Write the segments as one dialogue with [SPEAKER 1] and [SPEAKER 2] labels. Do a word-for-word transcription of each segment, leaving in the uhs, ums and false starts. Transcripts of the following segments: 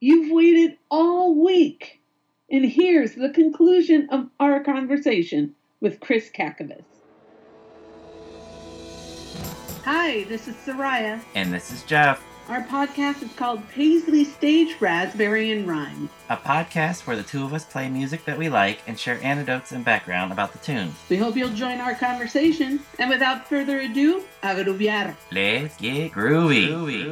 [SPEAKER 1] You've waited all week. And here's the conclusion of our conversation with Chris Kakovitz. Hi, this is Soraya.
[SPEAKER 2] And this is Jeff.
[SPEAKER 1] Our podcast is called Paisley Stage Raspberry and Rhyme.
[SPEAKER 2] A podcast where the two of us play music that we like and share anecdotes and background about the tunes.
[SPEAKER 1] We hope you'll join our conversation. And without further ado, a grooviar.
[SPEAKER 2] Let's get groovy. groovy.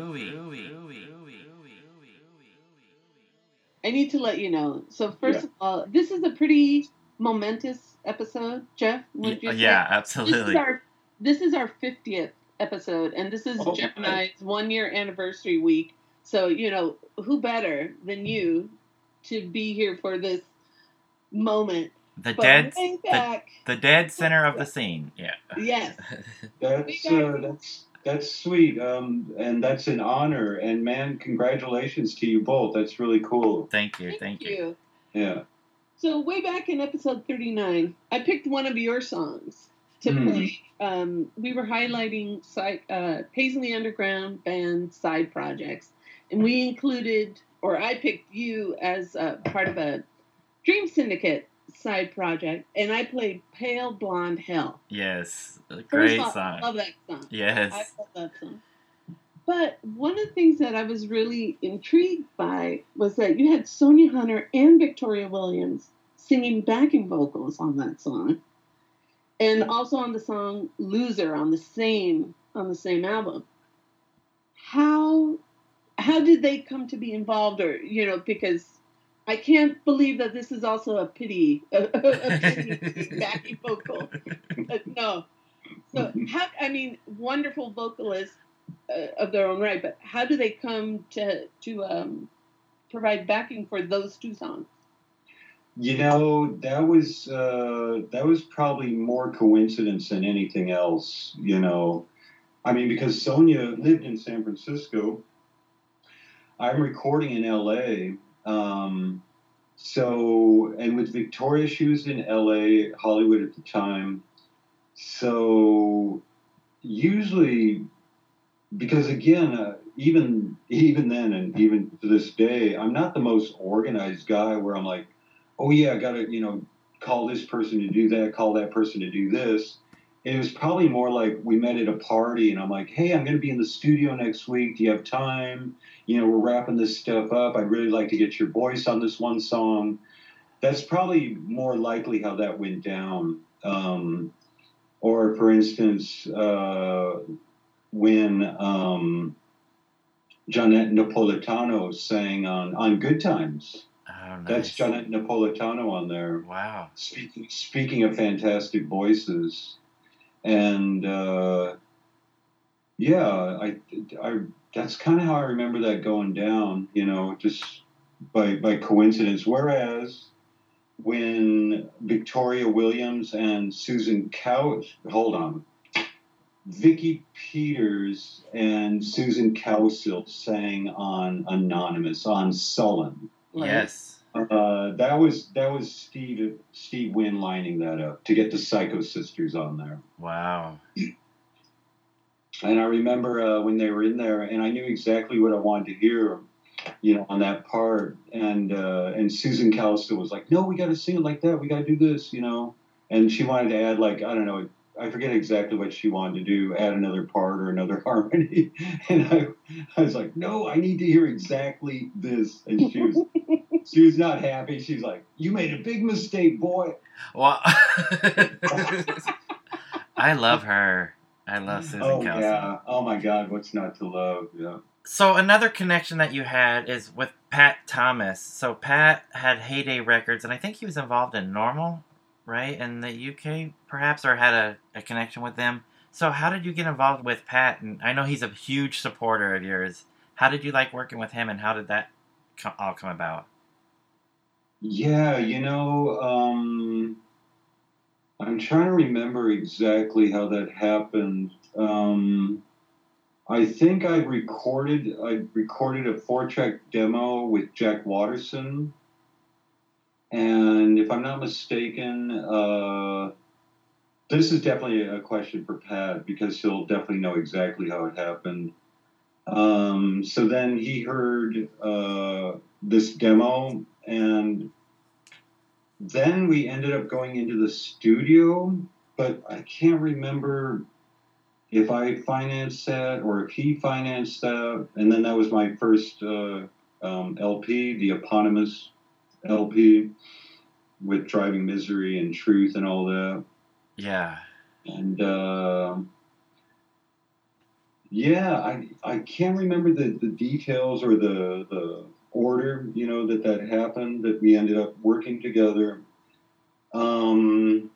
[SPEAKER 1] I need to let you know. So first
[SPEAKER 3] Yeah.
[SPEAKER 1] of all, this is a pretty momentous episode, Jeff. Would you say?
[SPEAKER 2] Yeah,
[SPEAKER 1] This
[SPEAKER 2] absolutely.
[SPEAKER 1] is our this is our fiftieth episode, and this is
[SPEAKER 3] Oh,
[SPEAKER 1] Jeff and
[SPEAKER 3] nice.
[SPEAKER 1] I's one year anniversary week. So you know who better than you to be here for this moment?
[SPEAKER 2] The
[SPEAKER 1] But
[SPEAKER 2] dead,
[SPEAKER 1] way
[SPEAKER 2] the,
[SPEAKER 1] back,
[SPEAKER 2] the dead center of the scene. Yeah.
[SPEAKER 1] yes.
[SPEAKER 3] That's uh, that's that's sweet, um, and that's an honor. And man, congratulations to you both. That's really cool.
[SPEAKER 2] Thank you.
[SPEAKER 1] Thank,
[SPEAKER 2] Thank you.
[SPEAKER 1] you.
[SPEAKER 3] Yeah.
[SPEAKER 1] So way back in episode thirty-nine, I picked one of your songs to
[SPEAKER 3] Hmm.
[SPEAKER 1] play. Um, we were highlighting side, uh, Paisley Underground Band side projects, and we included, or I picked you as uh, part of a Dream Syndicate side project, and I played Pale Blonde Hell.
[SPEAKER 2] Yes. A
[SPEAKER 1] First
[SPEAKER 2] great
[SPEAKER 1] of all,
[SPEAKER 2] song.
[SPEAKER 1] I love that song.
[SPEAKER 2] Yes.
[SPEAKER 1] I love that song. But one of the things that I was really intrigued by was that you had Sonia Hunter and Victoria Williams singing backing vocals on that song, and also on the song "Loser" on the same on the same album. How how did they come to be involved, or you know, because I can't believe that this is also a pity a, a pity backing vocal. Uh, no, so how? I mean, wonderful vocalists uh, of their own right, but how do they come to to um, provide backing for those two songs?
[SPEAKER 3] You know, that was uh, that was probably more coincidence than anything else. You know, I mean, because Sonia lived in San Francisco. I'm recording in L A. Um, so, and with Victoria, she was in L A, Hollywood at the time. So, usually, because again, uh, even even then, and even to this day, I'm not the most organized guy. Where I'm like, oh yeah, I gotta, you know, call this person to do that, call that person to do this. It was probably more like we met at a party, and I'm like, hey, I'm going to be in the studio next week. Do you have time? You know, we're wrapping this stuff up. I'd really like to get your voice on this one song. That's probably more likely how that went down. Um, or, for instance, uh, when um, Janet Napolitano sang on, on Good Times.
[SPEAKER 2] Oh, nice.
[SPEAKER 3] That's Janet Napolitano on there.
[SPEAKER 2] Wow.
[SPEAKER 3] Speaking, speaking of fantastic voices. And uh, yeah, I, I that's kind of how I remember that going down, you know, just by by coincidence. Whereas when Victoria Williams and Susan Couch, hold on, Vicky Peters and Susan Cowsill sang on Anonymous, on Sullen.
[SPEAKER 1] Right?
[SPEAKER 2] Yes.
[SPEAKER 3] Uh, that was that was Steve Steve Wynn lining that up to get the Psycho Sisters on there.
[SPEAKER 2] Wow.
[SPEAKER 3] And I remember uh, when they were in there, and I knew exactly what I wanted to hear, you know, on that part. And uh, and Susan Callister was like, "No, we got to sing it like that. We got to do this," you know. And she wanted to add, like, I don't know, I forget exactly what she wanted to do, add another part or another harmony. And I, I was like, "No, I need to hear exactly this." And she was. She was not happy. She's like, "You made a big mistake, boy."
[SPEAKER 2] Well, I love her. I love Susan
[SPEAKER 3] Oh
[SPEAKER 2] Kelsey.
[SPEAKER 3] yeah. Oh my God. What's not to love? Yeah.
[SPEAKER 2] So another connection that you had is with Pat Thomas. So Pat had Heyday Records, and I think he was involved in Normal, right, in the U K, perhaps, or had a, a connection with them. So how did you get involved with Pat? And I know he's a huge supporter of yours. How did you like working with him, and how did that co- all come about?
[SPEAKER 3] Yeah, you know, um, I'm trying to remember exactly how that happened. Um, I think I recorded I recorded a four-track demo with Jack Watterson, and if I'm not mistaken, uh, this is definitely a question for Pat because he'll definitely know exactly how it happened. Um, so then he heard uh, this demo, and then we ended up going into the studio, but I can't remember if I financed that or if he financed that. And then that was my first uh, um, L P, the eponymous L P with Driving Misery and Truth and all that.
[SPEAKER 2] Yeah.
[SPEAKER 3] And uh, yeah, I I can't remember the, the details or the the order, you know, that that happened, that we ended up working together. Um,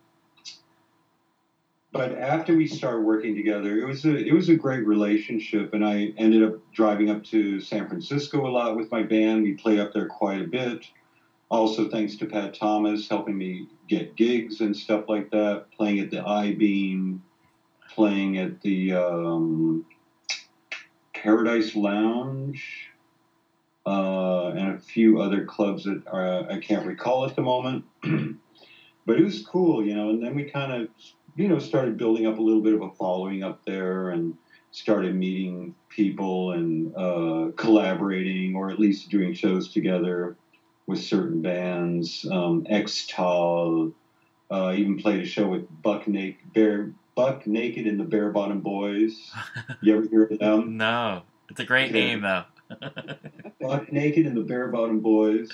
[SPEAKER 3] but after we started working together, it was a it was a great relationship, and I ended up driving up to San Francisco a lot with my band. We played up there quite a bit. Also, thanks to Pat Thomas helping me get gigs and stuff like that, playing at the I-Beam, playing at the um, Paradise Lounge, uh, and a few other clubs that uh, I can't recall at the moment. But it was cool, you know, and then we kind of, you know, started building up a little bit of a following up there and started meeting people and uh, collaborating, or at least doing shows together with certain bands. Um, X-Tal, uh, even played a show with Buck Naked, Bear, Buck Naked and the Bare Bottom Boys. You ever hear of them?
[SPEAKER 2] No. It's a great
[SPEAKER 3] Okay.
[SPEAKER 2] name, though.
[SPEAKER 3] Buck Naked and the Bare Bottom Boys.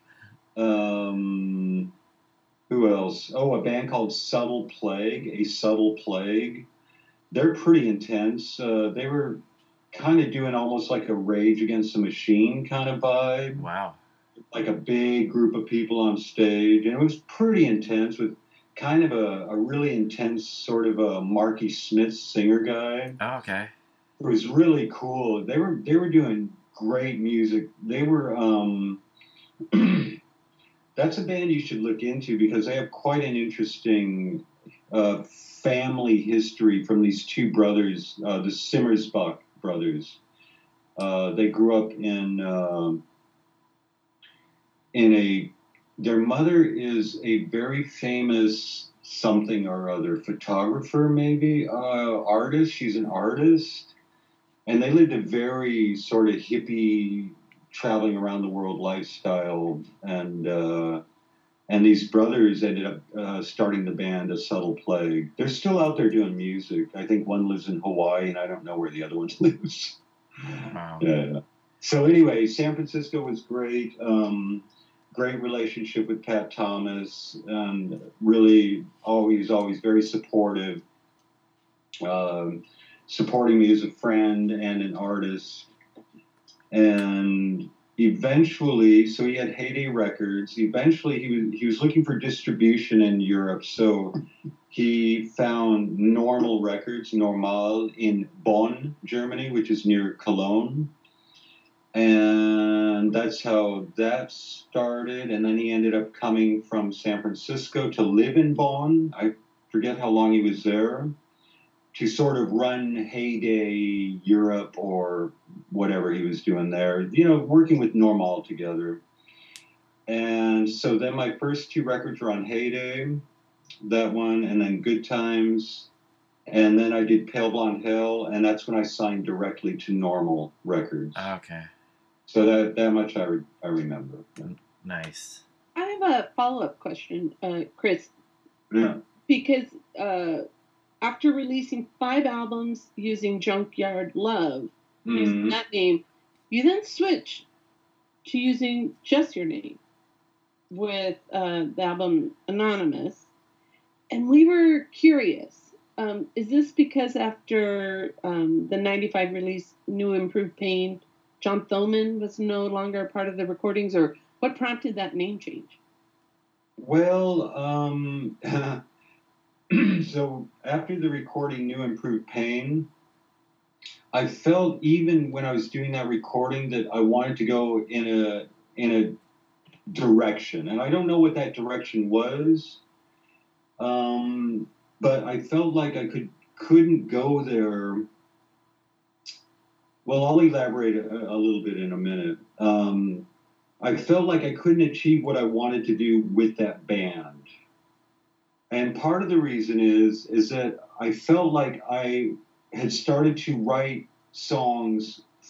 [SPEAKER 3] Um, who else? Oh, a band called Subtle Plague, A Subtle Plague. They're pretty intense. Uh, they were kind of doing almost like a Rage Against the Machine kind of vibe.
[SPEAKER 2] Wow.
[SPEAKER 3] Like a big group of people on stage, and it was pretty intense with kind of a, a really intense sort of a Marky Smith singer guy.
[SPEAKER 2] Oh, okay.
[SPEAKER 3] It was really cool. They were they were doing great music. They were um, that's a band you should look into because they have quite an interesting uh, family history from these two brothers, uh, the Simmersbach brothers. Uh, they grew up in. Uh, in a their mother is a very famous something or other photographer, maybe uh, artist. She's an artist, and they lived a very sort of hippie, traveling around the world lifestyle. And uh, and these brothers ended up uh, starting the band A Subtle Plague. They're still out there doing music. I think one lives in Hawaii, and I don't know where the other one lives.
[SPEAKER 2] Wow.
[SPEAKER 3] Yeah. So anyway, San Francisco was great. Um, great relationship with Pat Thomas, and really always, always very supportive, um, supporting me as a friend and an artist. And eventually, so he had Heyday Records. Eventually, he was he was looking for distribution in Europe, so he found Normal Records, Normal, in Bonn, Germany, which is near Cologne. And that's how that started. And then he ended up coming from San Francisco to live in Bonn. I forget how long he was there, to sort of run Heyday Europe or whatever he was doing there, you know, working with Normal together. And so then my first two records were on Heyday, that one, and then Good Times. And then I did Pale Blonde Hell, and that's when I signed directly to Normal Records.
[SPEAKER 2] Okay.
[SPEAKER 3] So that that much I, re- I remember.
[SPEAKER 2] Nice.
[SPEAKER 1] I have a follow-up question, uh, Chris.
[SPEAKER 3] Yeah.
[SPEAKER 1] Because uh, after releasing five albums using Junkyard Love,
[SPEAKER 3] Mm-hmm.
[SPEAKER 1] using that name, you then switched to using just your name with uh, the album Anonymous. And we were curious. Um, is this because after um, the ninety-five release, New Improved Pain, John Thoman was no longer a part of the recordings, or what prompted that name change?
[SPEAKER 3] Well, um, so after the recording New Improved Pain, I felt even when I was doing that recording that I wanted to go in a in a direction, and I don't know what that direction was, um, but I felt like I could couldn't go there. Well, I'll elaborate a, a little bit in a minute. Um, I felt like I couldn't achieve what I wanted to do with that band. And part of the reason is, is that I felt like I had started to write songs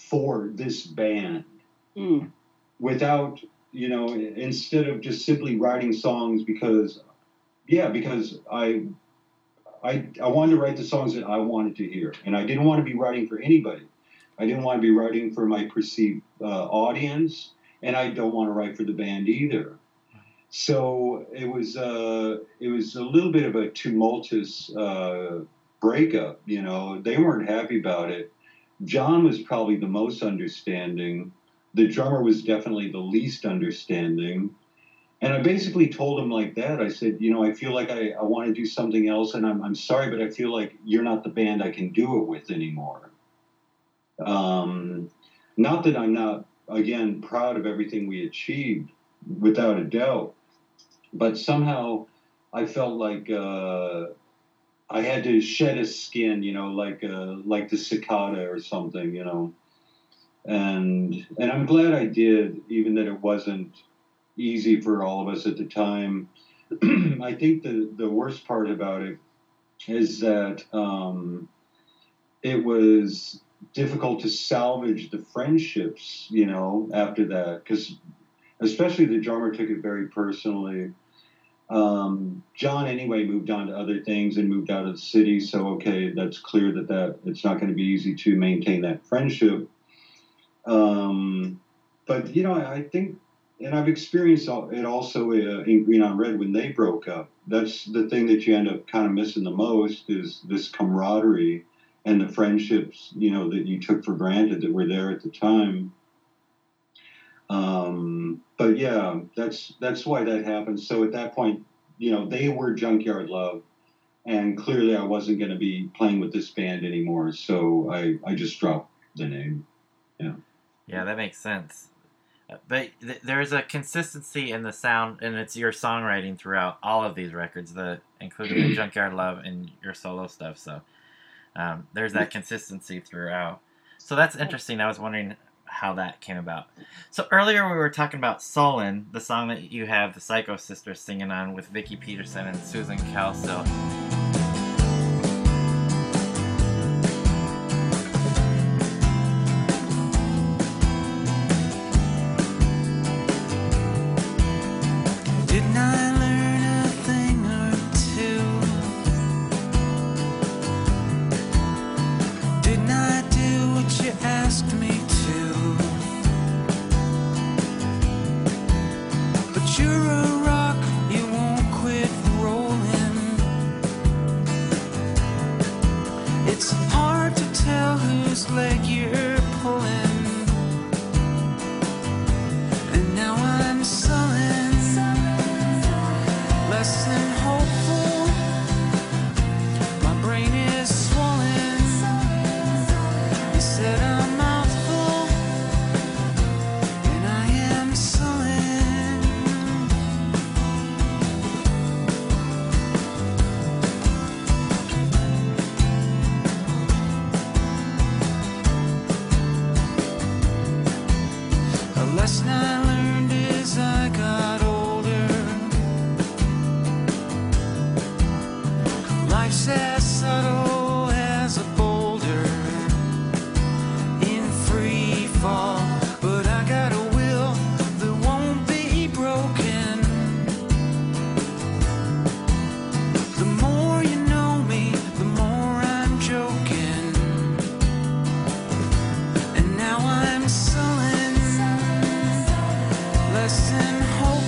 [SPEAKER 3] for this band
[SPEAKER 1] Mm.
[SPEAKER 3] without, you know, instead of just simply writing songs because, yeah, because I, I, I wanted to write the songs that I wanted to hear, and I didn't want to be writing for anybody. I didn't want to be writing for my perceived uh, audience, and I don't want to write for the band either. So it was uh, it was a little bit of a tumultuous uh, breakup. You know, they weren't happy about it. John was probably the most understanding. The drummer was definitely the least understanding. And I basically told him like that. I said, you know, I feel like I, I want to do something else, and I'm I'm sorry, but I feel like you're not the band I can do it with anymore. Um, not that I'm not, again, proud of everything we achieved, without a doubt. But somehow I felt like uh, I had to shed a skin, you know, like uh, like the cicada or something, you know. And and I'm glad I did, even that it wasn't easy for all of us at the time. I think the, the worst part about it is that um, it was difficult to salvage the friendships, you know, after that, because especially the drummer took it very personally. Um, John anyway moved on to other things and moved out of the city, so okay, that's clear that, that it's not going to be easy to maintain that friendship. Um, but, you know, I think, and I've experienced it also uh, in Green on Red when they broke up. That's the thing that you end up kind of missing the most, is this camaraderie and the friendships, you know, that you took for granted that were there at the time. Um, but yeah, that's that's why that happened. So at that point, you know, they were Junkyard Love, and clearly I wasn't going to be playing with this band anymore. So I, I just dropped the name. Yeah.
[SPEAKER 2] Yeah, that makes sense. But th- there's a consistency in the sound, and it's your songwriting throughout all of these records, the including the Junkyard Love and your solo stuff. So um, there's that consistency throughout. So that's interesting. I was wondering how that came about. So earlier we were talking about Sullen, the song that you have the Psycho Sisters singing on with Vicky Peterson and Susan Calcill.
[SPEAKER 4] Didn't I learn a thing or two? Didn't I do what you asked me to? But you're a rock, you won't quit rolling. It's hard to tell whose leg you're pulling. And now I'm sullen, less than hopeful. My brain is swollen. You said a mouthful, and I am sullen. A lesson I learned as I got older. Life's as subtle as a boulder in free fall, but I got a will that won't be broken. The more you know me, the more I'm joking. And now I'm sullen, less than hope.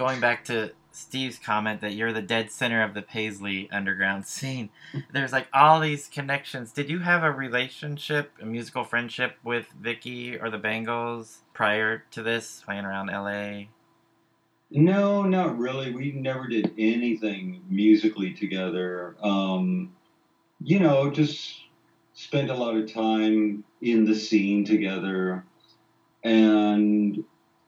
[SPEAKER 2] going back to Steve's comment that you're the dead center of the Paisley underground scene. There's like all these connections. Did you have a relationship, a musical friendship with Vicky or the Bangles prior to this, playing around L A?
[SPEAKER 3] No, not really. We never did anything musically together. Um, you know, just spent a lot of time in the scene together. And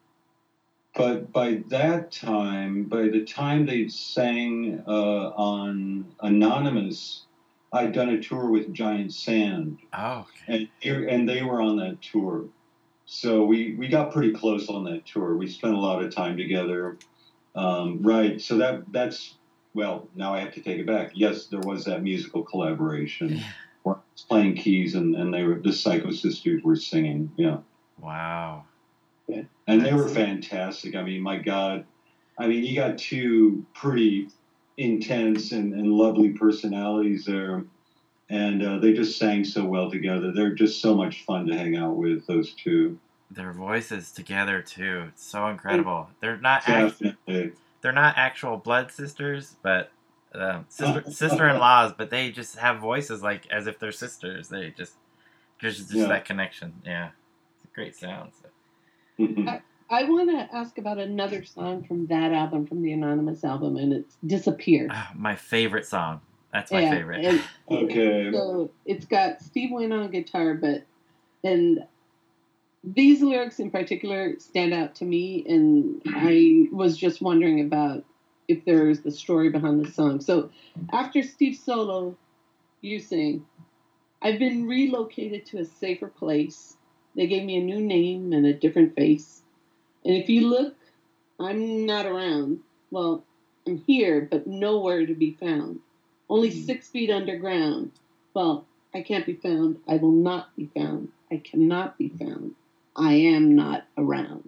[SPEAKER 3] But by that time, by the time they sang uh, on Anonymous, I'd done a tour with Giant Sand.
[SPEAKER 2] Oh, okay.
[SPEAKER 3] And, they- and they were on that tour. So we, we got pretty close on that tour. We spent a lot of time together. Um, right. So that that's, well, now I have to take it back. Yes, there was that musical collaboration. Where I was playing keys and, and they were, the Psycho Sisters were singing. Yeah.
[SPEAKER 2] Wow.
[SPEAKER 3] And they were fantastic. I mean, my God. I mean, you got two pretty intense and, and lovely personalities there. And uh, they just sang so well together. They're just so much fun to hang out with, those two.
[SPEAKER 2] Their voices together, too. It's so incredible. They're not act-
[SPEAKER 3] Definitely.
[SPEAKER 2] they're not actual blood sisters, but um, sister, sister-in-laws, but they just have voices like as if they're sisters. They just, there's just
[SPEAKER 3] Yeah.
[SPEAKER 2] that connection. Yeah. It's a great sound. So.
[SPEAKER 1] I, I want to ask about another song from that album, from the Anonymous album, and it's Disappear.
[SPEAKER 2] Ah, my favorite song. That's my
[SPEAKER 1] Yeah,
[SPEAKER 2] favorite.
[SPEAKER 1] and
[SPEAKER 3] Okay.
[SPEAKER 1] so it's got Steve Wynn on guitar, but, and these lyrics in particular stand out to me, and I was just wondering about if there's the story behind the song. So after Steve's solo, you sing, I've been relocated to a safer place. They gave me a new name and a different face. And if you look, I'm not around. Well, I'm here, but nowhere to be found. Only six feet underground. Well, I can't be found. I will not be found. I cannot be found. I am not around.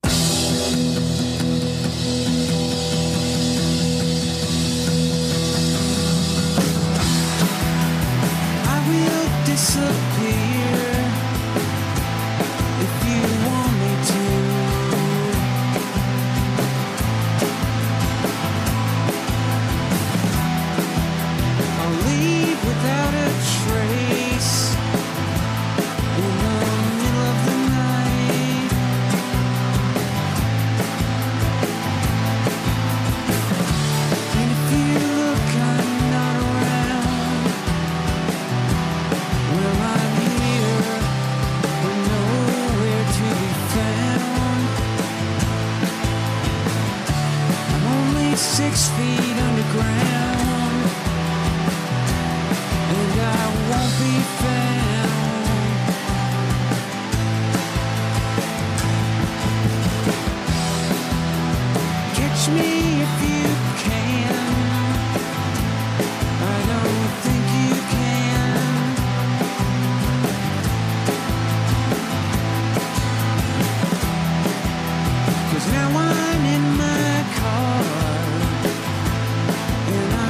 [SPEAKER 4] I will disappear if you want me to. I'll leave without a trace in the middle of the night. And if you look, I'm not around. Well, I'm here, but nowhere to be found. I'm only six feet underground, and I won't be found. Catch me if you can. I don't think you can. Cause now I'm in my car, and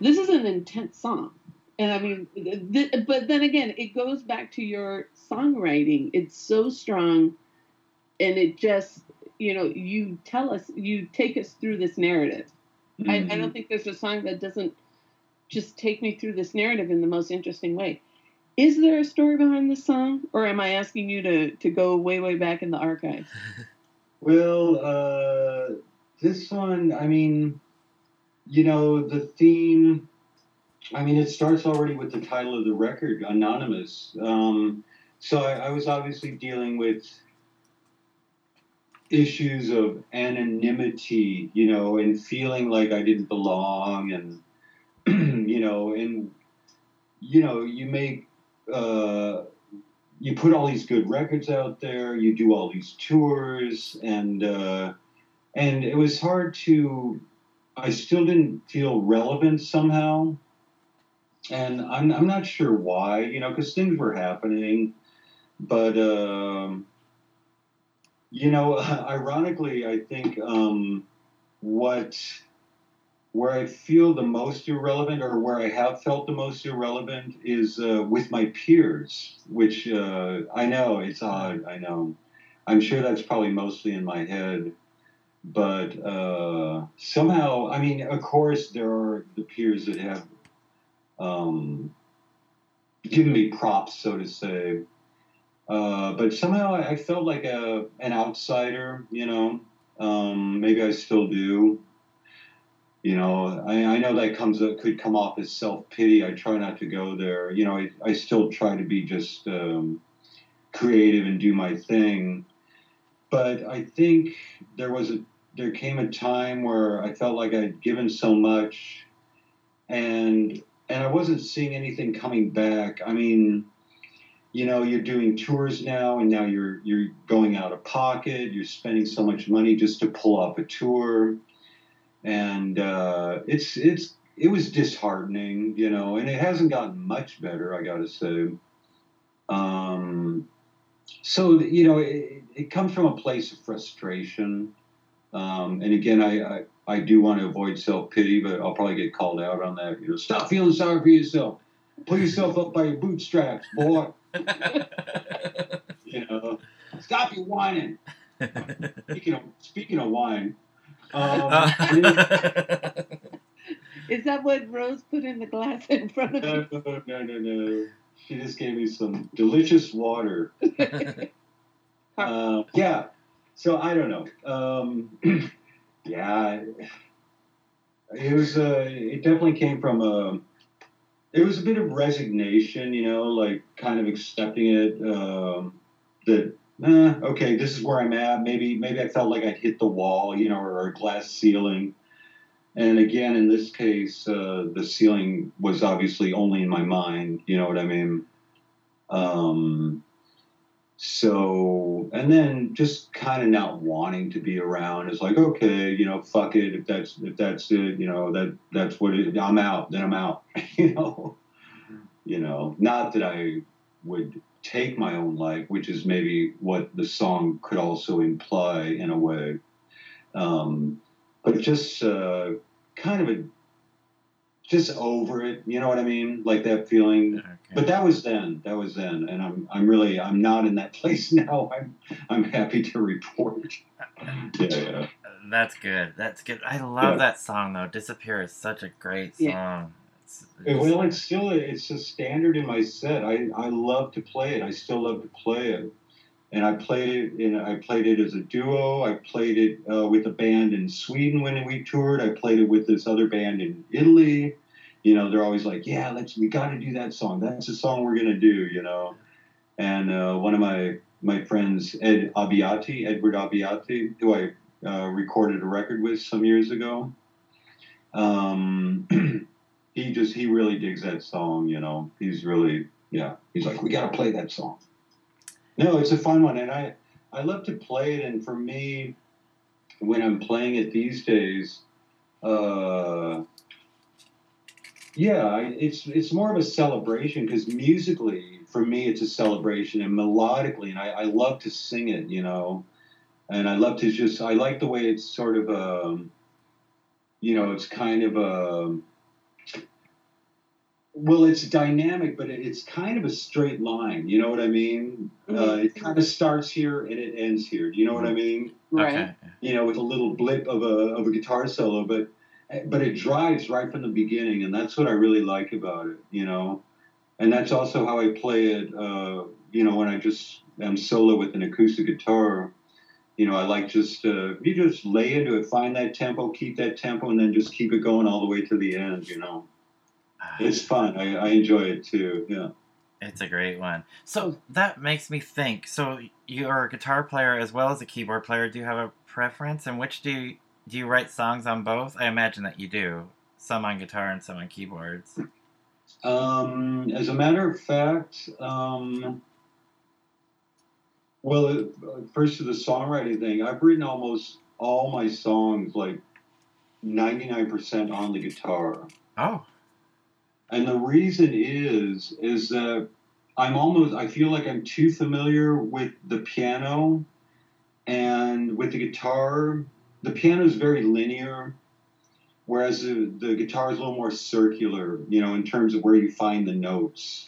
[SPEAKER 1] this is an intense song. And I mean, th- but then again, it goes back to your songwriting. It's so strong, and it just, you know, you tell us, you take us through this narrative. Mm-hmm. I, I don't think there's a song that doesn't just take me through this narrative in the most interesting way. Is there a story behind this song, or am I asking you to, to go way, way back in the archives?
[SPEAKER 3] Well, uh, this one, I mean, you know, the theme, I mean, it starts already with the title of the record, Anonymous. Um, so I, I was obviously dealing with issues of anonymity, you know, and feeling like I didn't belong, and, you know, and, you know, you make, uh, you put all these good records out there, you do all these tours, and, uh, and it was hard to, I still didn't feel relevant somehow. And I'm I'm not sure why, you know, because things were happening. But, um, you know, ironically, I think um, what, where I feel the most irrelevant, or where I have felt the most irrelevant, is uh, with my peers, which uh, I know, it's odd, I know. I'm sure that's probably mostly in my head. But uh, somehow, I mean, of course, there are the peers that have um, given me props, so to say. Uh, but somehow I, I felt like a an outsider, you know. Um, maybe I still do. You know, I, I know that comes could come off as self-pity. I try not to go there. You know, I, I still try to be just um, creative and do my thing. But I think there was a there came a time where I felt like I'd given so much, and and I wasn't seeing anything coming back. I mean, you know, you're doing tours now, and now you're you're going out of pocket. You're spending so much money just to pull off a tour, and uh, it's it's it was disheartening, you know. And it hasn't gotten much better, I got to say. Um, so you know, it, it comes from a place of frustration. Um, and again, I, I, I do want to avoid self-pity, but I'll probably get called out on that. You know, stop feeling sorry for yourself. Pull yourself up by your bootstraps, boy. You know, stop your whining. Speaking of, speaking of wine. Um,
[SPEAKER 1] Is that what Rose put in the glass in front of you?
[SPEAKER 3] No, no, no, no. She just gave me some delicious water. uh, yeah. So I don't know. Um, yeah, it was. Uh, it definitely came from a. It was a bit of resignation, you know, like kind of accepting it. Um, that eh, okay, this is where I'm at. Maybe maybe I felt like I'd hit the wall, you know, or a glass ceiling. And again, in this case, uh, the ceiling was obviously only in my mind. You know what I mean? Um, So, and then just kind of not wanting to be around. It's like, okay, you know, fuck it. If that's, if that's it, you know, that, that's what it, I'm out, then I'm out, you know, you know, not that I would take my own life, which is maybe what the song could also imply in a way. Um, but just, uh, kind of a, just over it, you know what I mean? Like that feeling. Okay. But that was then. That was then, and I'm I'm really I'm not in that place now. I'm I'm happy to report. Yeah, yeah.
[SPEAKER 2] That's good. That's good. I love yeah. that song though. "Disappear" is such a great song.
[SPEAKER 1] Yeah.
[SPEAKER 2] It's, it's,
[SPEAKER 3] well, it's still it's a standard in my set. I, I love to play it. I still love to play it, and I played it in I played it as a duo. I played it uh, with a band in Sweden when we toured. I played it with this other band in Italy. You know, they're always like, yeah, let's, we got to do that song. That's the song we're going to do, you know. And uh, one of my, my friends, Ed Abbiati, Edward Abbiati, who I uh, recorded a record with some years ago, um, he just, he really digs that song, you know. He's really, yeah, he's like, we got to play that song. No, it's a fun one. And I, I love to play it. And for me, when I'm playing it these days, uh, Yeah, it's it's more of a celebration because musically, for me, it's a celebration, and melodically, and I, I love to sing it, you know, and I love to just, I like the way it's sort of, um, you know, it's kind of a, well, it's dynamic, but it, it's kind of a straight line. You know what I mean?
[SPEAKER 1] Mhm.
[SPEAKER 3] Uh, it kind of starts here and it ends here. Do you know what I mean?
[SPEAKER 1] Right.
[SPEAKER 2] Okay.
[SPEAKER 3] You know, with a little blip of a of a guitar solo, but but it drives right from the beginning, and that's what I really like about it. You know, and that's also how I play it. Uh, you know, when I just am solo with an acoustic guitar. You know, I like just uh, you just lay into it, find that tempo, keep that tempo, and then just keep it going all the way to the end. You know. It's fun. I, I enjoy it too. Yeah.
[SPEAKER 2] It's a great one. So that makes me think. So you're a guitar player as well as a keyboard player. Do you have a preference? And which do you, do you write songs on both? I imagine that you do. Some on guitar and some on keyboards.
[SPEAKER 3] Um, as a matter of fact, um, well, uh, first to the songwriting thing, I've written almost all my songs, like ninety-nine percent on the guitar.
[SPEAKER 2] Oh.
[SPEAKER 3] And the reason is, is that I'm almost, I feel like I'm too familiar with the piano and with the guitar. The piano is very linear, whereas the, the guitar is a little more circular, you know, in terms of where you find the notes.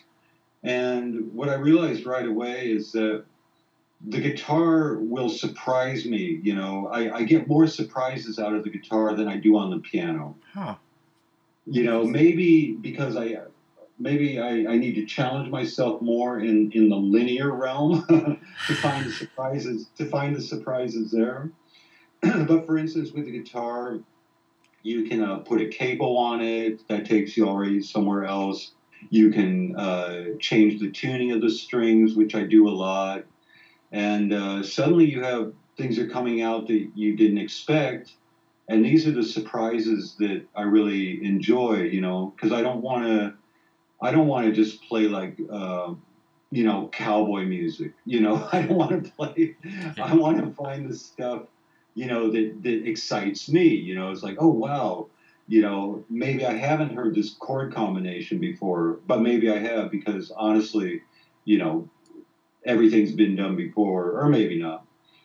[SPEAKER 3] And what I realized right away is that the guitar will surprise me, you know. I, I get more surprises out of the guitar than I do on the piano.
[SPEAKER 2] Huh.
[SPEAKER 3] You know, maybe because I, maybe I, I need to challenge myself more in, in the linear realm to find the surprises, to find the surprises there. But for instance, with the guitar, you can uh, put a cable on it that takes you already somewhere else. You can uh, change the tuning of the strings, which I do a lot. And uh, suddenly you have things are coming out that you didn't expect. And these are the surprises that I really enjoy, you know, because I don't want to, I don't want to just play like, uh, you know, cowboy music. You know, I don't want to play. I want to find the stuff, you know, that that excites me. You know, it's like, oh wow, you know, maybe I haven't heard this chord combination before, but maybe I have because honestly, you know, everything's been done before, or maybe not.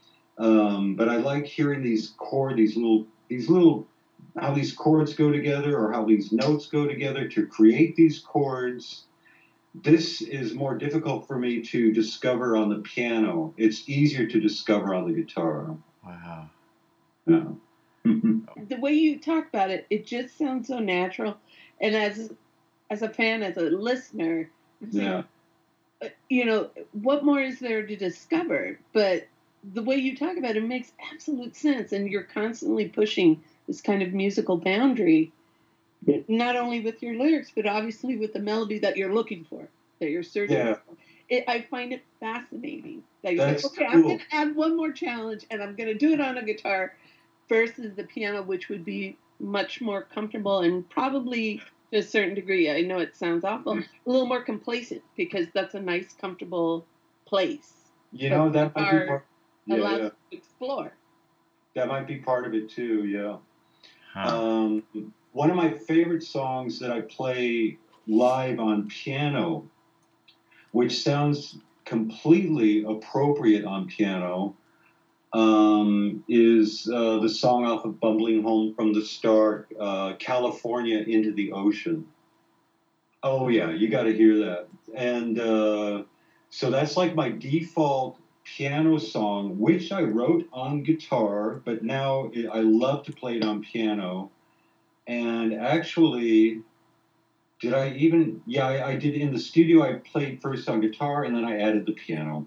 [SPEAKER 3] Um, but I like hearing these chord, these little. These little, how these chords go together or how these notes go together to create these chords. This is more difficult for me to discover on the piano. It's easier to discover on the guitar.
[SPEAKER 2] Wow.
[SPEAKER 3] Yeah.
[SPEAKER 1] The way you talk about it, it just sounds so natural. And as as a fan, as a listener, I'm saying,
[SPEAKER 3] Yeah.
[SPEAKER 1] you know, what more is there to discover? But the way you talk about it makes absolute sense, and you're constantly pushing this kind of musical boundary, not only with your lyrics, but obviously with the melody that you're looking for, that you're searching
[SPEAKER 3] Yeah.
[SPEAKER 1] for. It, I find it fascinating that you
[SPEAKER 3] That's
[SPEAKER 1] say, okay, I'm
[SPEAKER 3] cool.
[SPEAKER 1] going to add one more challenge, and I'm going to do it on a guitar versus the piano, which would be much more comfortable and probably to a certain degree, I know it sounds awful, a little more complacent because that's a nice, comfortable place.
[SPEAKER 3] You know, that might be
[SPEAKER 1] Guitar
[SPEAKER 3] part, yeah,
[SPEAKER 1] allows
[SPEAKER 3] yeah.
[SPEAKER 1] you to explore.
[SPEAKER 3] That might be part of it too, yeah.
[SPEAKER 2] Huh.
[SPEAKER 3] Um, one of my favorite songs that I play live on piano, which sounds completely appropriate on piano, um, is uh, the song off of Bumbling Home from the Start, uh, California Into the Ocean. Oh, yeah, you got to hear that. And uh, so that's like my default piano song, which I wrote on guitar, but now it, I love to play it on piano. And actually, did I even, yeah, I, I did in the studio, I played first on guitar and then I added the piano.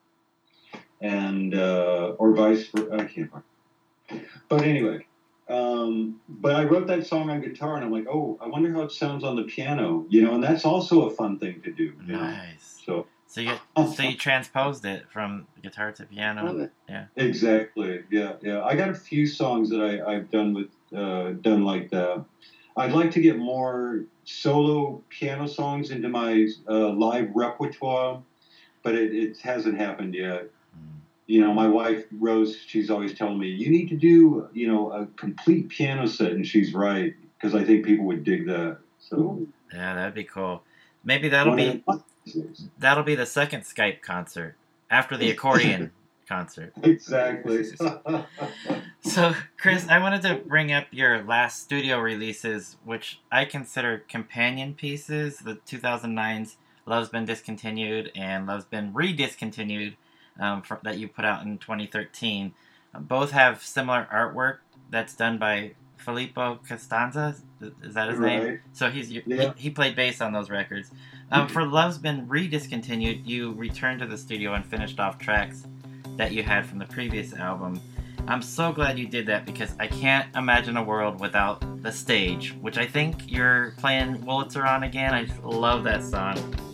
[SPEAKER 3] And, uh, or vice versa, I can't remember. But anyway, um, but I wrote that song on guitar and I'm like, oh, I wonder how it sounds on the piano, you know, and that's also a fun thing to do. You know?
[SPEAKER 2] Nice.
[SPEAKER 3] So,
[SPEAKER 2] So you so you transposed it from guitar to
[SPEAKER 1] Love
[SPEAKER 2] piano.
[SPEAKER 1] it.
[SPEAKER 2] Yeah.
[SPEAKER 3] exactly. Yeah, yeah. I got a few songs that I, I've done with uh, done like that. I'd like to get more solo piano songs into my uh, live repertoire, but it, it hasn't happened yet.
[SPEAKER 2] Mm.
[SPEAKER 3] You know, my wife Rose, she's always telling me you need to do, you know, a complete piano set, and she's right because I think people would dig that. So
[SPEAKER 2] Yeah, that'd be cool. Maybe that'll
[SPEAKER 3] one of
[SPEAKER 2] be
[SPEAKER 3] the-
[SPEAKER 2] that'll be the second Skype concert after the accordion concert.
[SPEAKER 3] Exactly.
[SPEAKER 2] So, Chris, I wanted to bring up your last studio releases, which I consider companion pieces. The two thousand nine's Love's Been Discontinued and Love's Been Rediscontinued um, for, that you put out in twenty thirteen. Um, both have similar artwork that's done by Filippo Costanza. Is that his
[SPEAKER 3] Right.
[SPEAKER 2] name? So he's you-
[SPEAKER 3] Yeah.
[SPEAKER 2] he, he played bass on those records. Um, for Love's Been Rediscontinued, you returned to the studio and finished off tracks that you had from the previous album. I'm so glad you did that because I can't imagine a world without the stage, which I think you're playing Wurlitzer on again. I just love that song.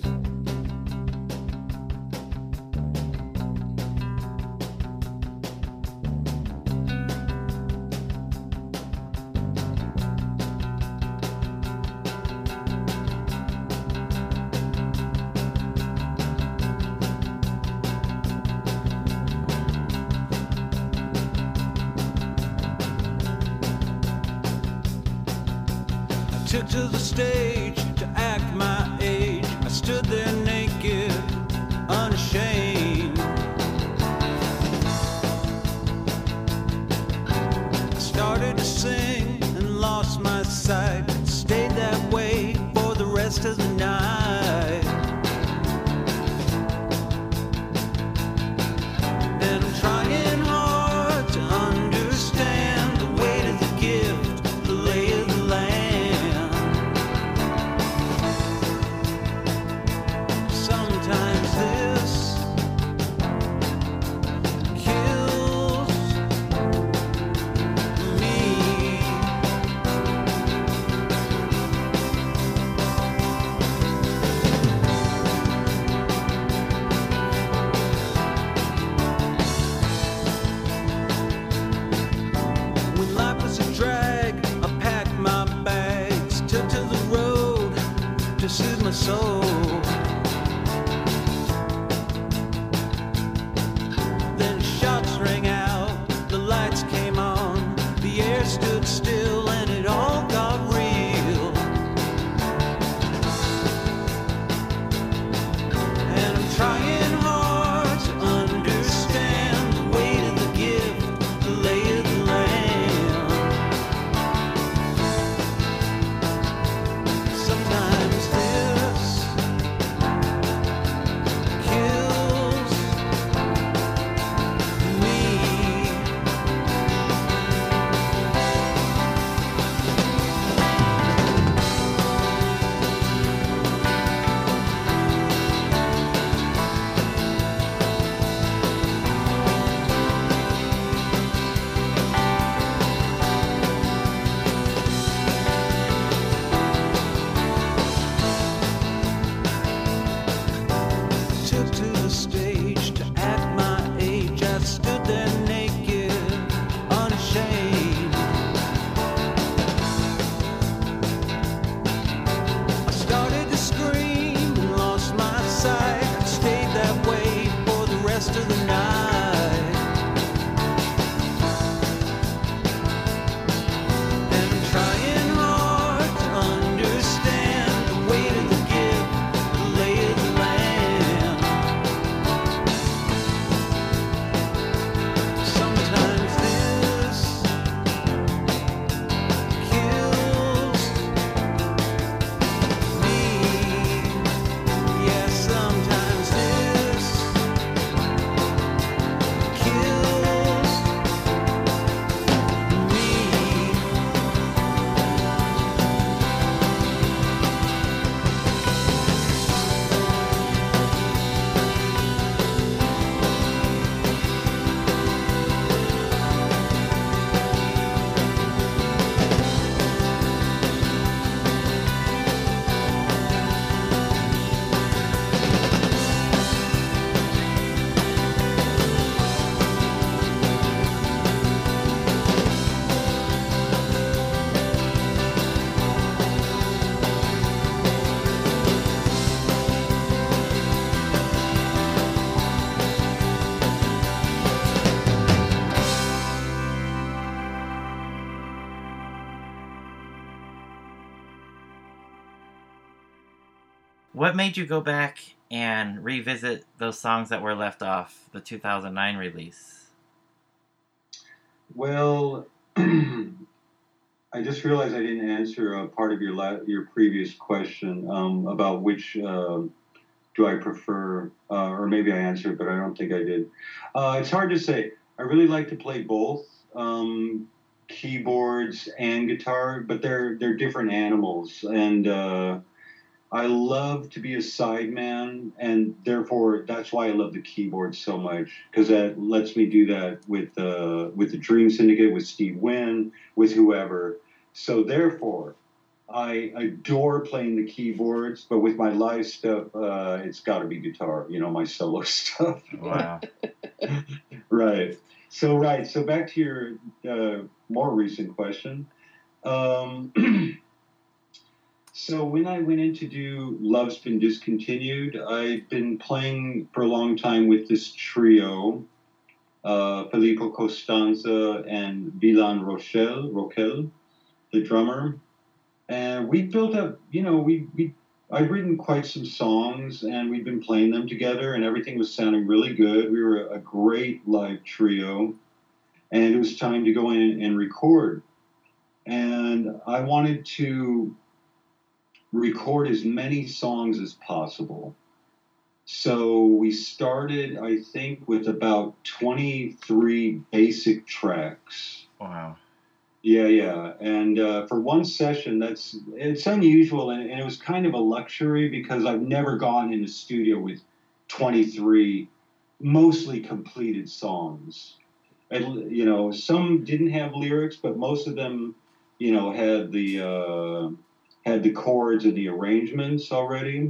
[SPEAKER 4] Took to the stage to act my age. I stood there naked, unashamed. I started to sing and lost my sight. Stayed that way for the rest of the night. And I'm trying hard to understand the weight of the gift, the lay of the land. Sometimes this kills me. When life was a drag, I packed my bags, took to the road to soothe my soul. Then shots rang out, the lights came on, the air stood still and it all got real. And I'm trying hard to understand the weight of the gift, the lay of the land. Sometimes this kills me. Took to the stage to act my age. I stood there naked, unashamed. I started to scream and lost my sight. Stayed that way for the rest of the night. And I'm trying hard to understand the weight of the gift, the lay of the land. Sometimes this kills me. Yes, sometimes this kills me.
[SPEAKER 2] What made you go back and revisit those songs that were left off the two thousand nine release?
[SPEAKER 3] Well, I just realized I didn't answer a part of your la- your previous question um, about which uh, do I prefer, uh, or maybe I answered, but I don't think I did. Uh, it's hard to say. I really like to play both um, keyboards and guitar, but they're they're different animals, and uh, I love to be a sideman, and therefore that's why I love the keyboard so much, because that lets me do that with uh, with the Dream Syndicate, with Steve Wynn, with whoever. So therefore, I adore playing the keyboards, but with my live stuff, uh, it's got to be guitar. You know, my solo stuff.
[SPEAKER 2] Wow.
[SPEAKER 3] Right. So right. So back to your uh, more recent question. Um, So when I went in to do Love's Been Discontinued, I'd been playing for a long time with this trio, uh, Filippo Costanza and Vilan Rochelle, Rochelle, the drummer. And we built up, you know, we, we I'd written quite some songs, and we'd been playing them together, and everything was sounding really good. We were a great live trio, and it was time to go in and record. And I wanted to record as many songs as possible. So we started, I think, with about twenty-three basic tracks.
[SPEAKER 2] Wow.
[SPEAKER 3] Yeah, yeah. And uh, for one session, that's it's unusual, and, and it was kind of a luxury because I've never gone in a studio with twenty-three mostly completed songs. And, you know, some didn't have lyrics, but most of them, you know, had the... Uh, had the chords and the arrangements already.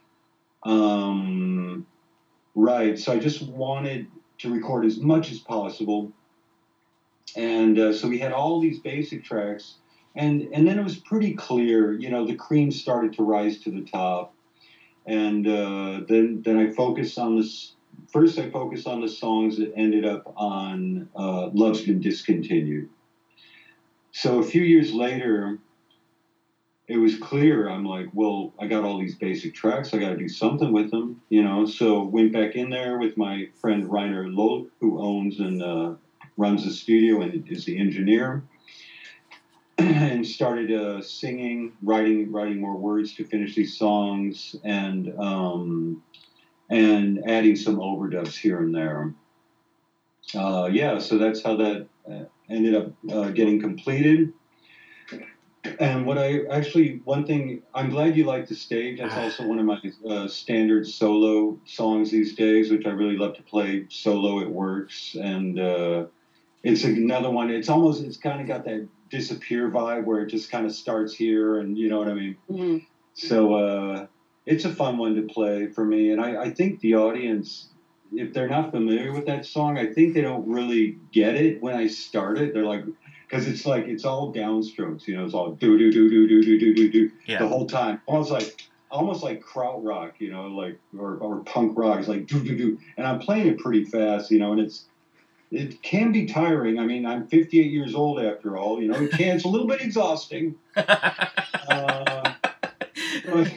[SPEAKER 3] Um, right, so I just wanted to record as much as possible. And uh, so we had all these basic tracks, and, and then it was pretty clear, you know, the cream started to rise to the top. And uh, then, then I focused on this, first I focused on the songs that ended up on uh, Love's Been Discontinued. So a few years later, it was clear. I'm like, well, I got all these basic tracks. I got to do something with them, you know. So went back in there with my friend Rainer Loh, who owns and uh, runs the studio and is the engineer, and started uh, singing, writing, writing more words to finish these songs, and um, and adding some overdubs here and there. Uh, yeah, so that's how that uh, ended up uh, getting completed. And what I actually, one thing, I'm glad you like the stage. That's also one of my uh, standard solo songs these days, which I really love to play solo. It works. And uh, it's another one. It's almost, it's kind of got that Disappear vibe where it just kind of starts here, and you know what I mean? Mm-hmm. So uh, it's a fun one to play for me. And I, I think the audience, if they're not familiar with that song, I think they don't really get it when I start it. They're like, because it's like, it's all downstrokes, you know, it's all do do do do do do do do do the whole time. Almost like almost like krautrock, you know, like or, or punk rock. It's like do do do, and I'm playing it pretty fast, you know, and it's it can be tiring. I mean, I'm fifty-eight years old after all, you know. It can, it's a little bit exhausting. uh, but,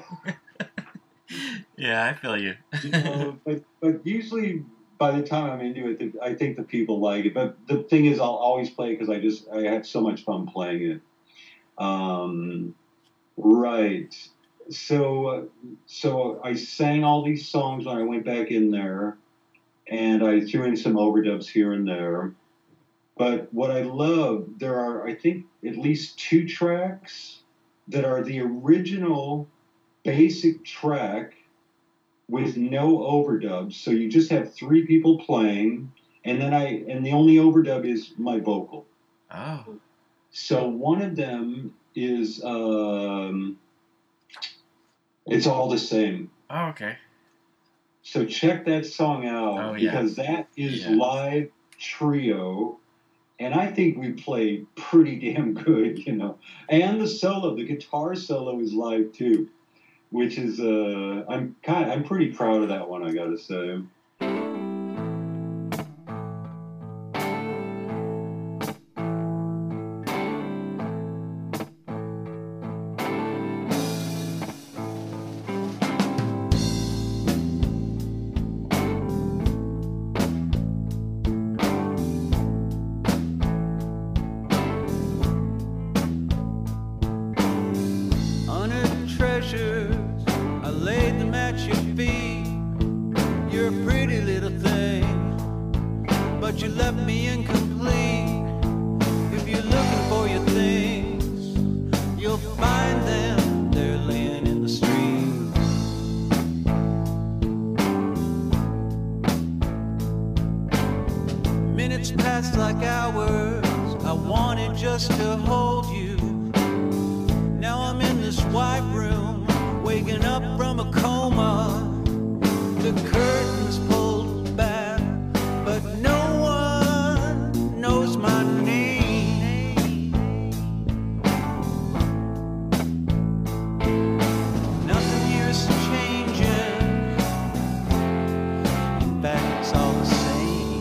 [SPEAKER 2] yeah, I feel you.
[SPEAKER 3] you know, but but usually, by the time I'm into it, I think the people like it. But the thing is, I'll always play it because I just I have so much fun playing it. Um, right. So uh, so I sang all these songs when I went back in there, and I threw in some overdubs here and there. But what I love, there are I think at least two tracks that are the original basic track with no overdubs. So you just have three people playing, and then I and the only overdub is my vocal.
[SPEAKER 2] Oh.
[SPEAKER 3] So one of them is um, It's All the Same.
[SPEAKER 2] Oh, okay.
[SPEAKER 3] So check that song out,
[SPEAKER 2] oh, yeah.
[SPEAKER 3] because that is
[SPEAKER 2] yeah.
[SPEAKER 3] live trio, and I think we played pretty damn good, you know. And the solo, the guitar solo is live too, which is uh, I'm kind, I'm pretty proud of that one, I gotta say.
[SPEAKER 4] find them, they're laying in the street. Minutes passed like hours, I wanted just to hold you. Now I'm in this white room, waking up from a coma. The curtains pulled back, but no one knows my name. Nothing here is changing. In fact, it's all the same.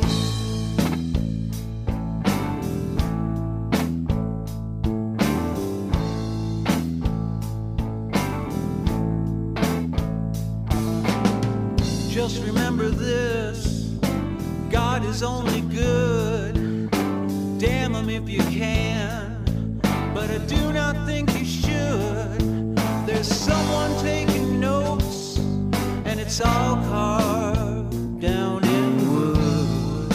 [SPEAKER 4] Just remember this, God is only good, damn him if you can, but I do not think you should. There's someone taking notes, and it's all carved down in wood.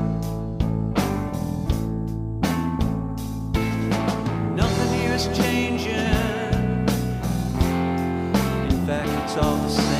[SPEAKER 4] Nothing here is changing, in fact it's all the same.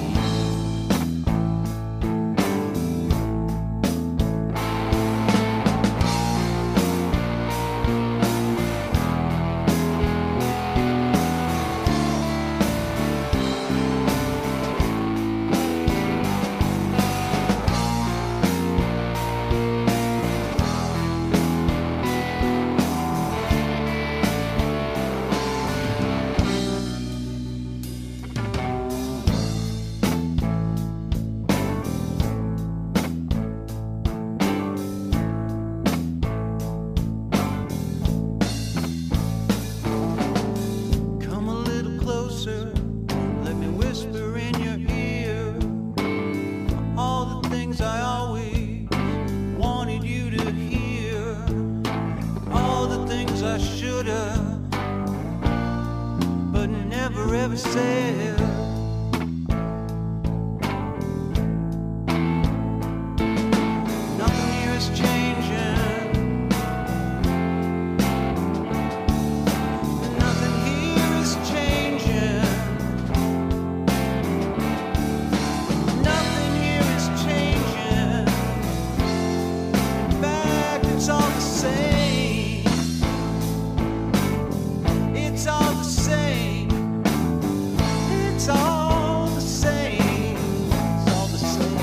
[SPEAKER 4] Come a little closer, let me whisper in your ear all the things I always wanted you to hear, all the things I should have, but never ever said. Nothing here is changing. Nothing here is changing. Nothing here is changing. In fact, it's all the same. It's all the same. It's all the same. It's all the same.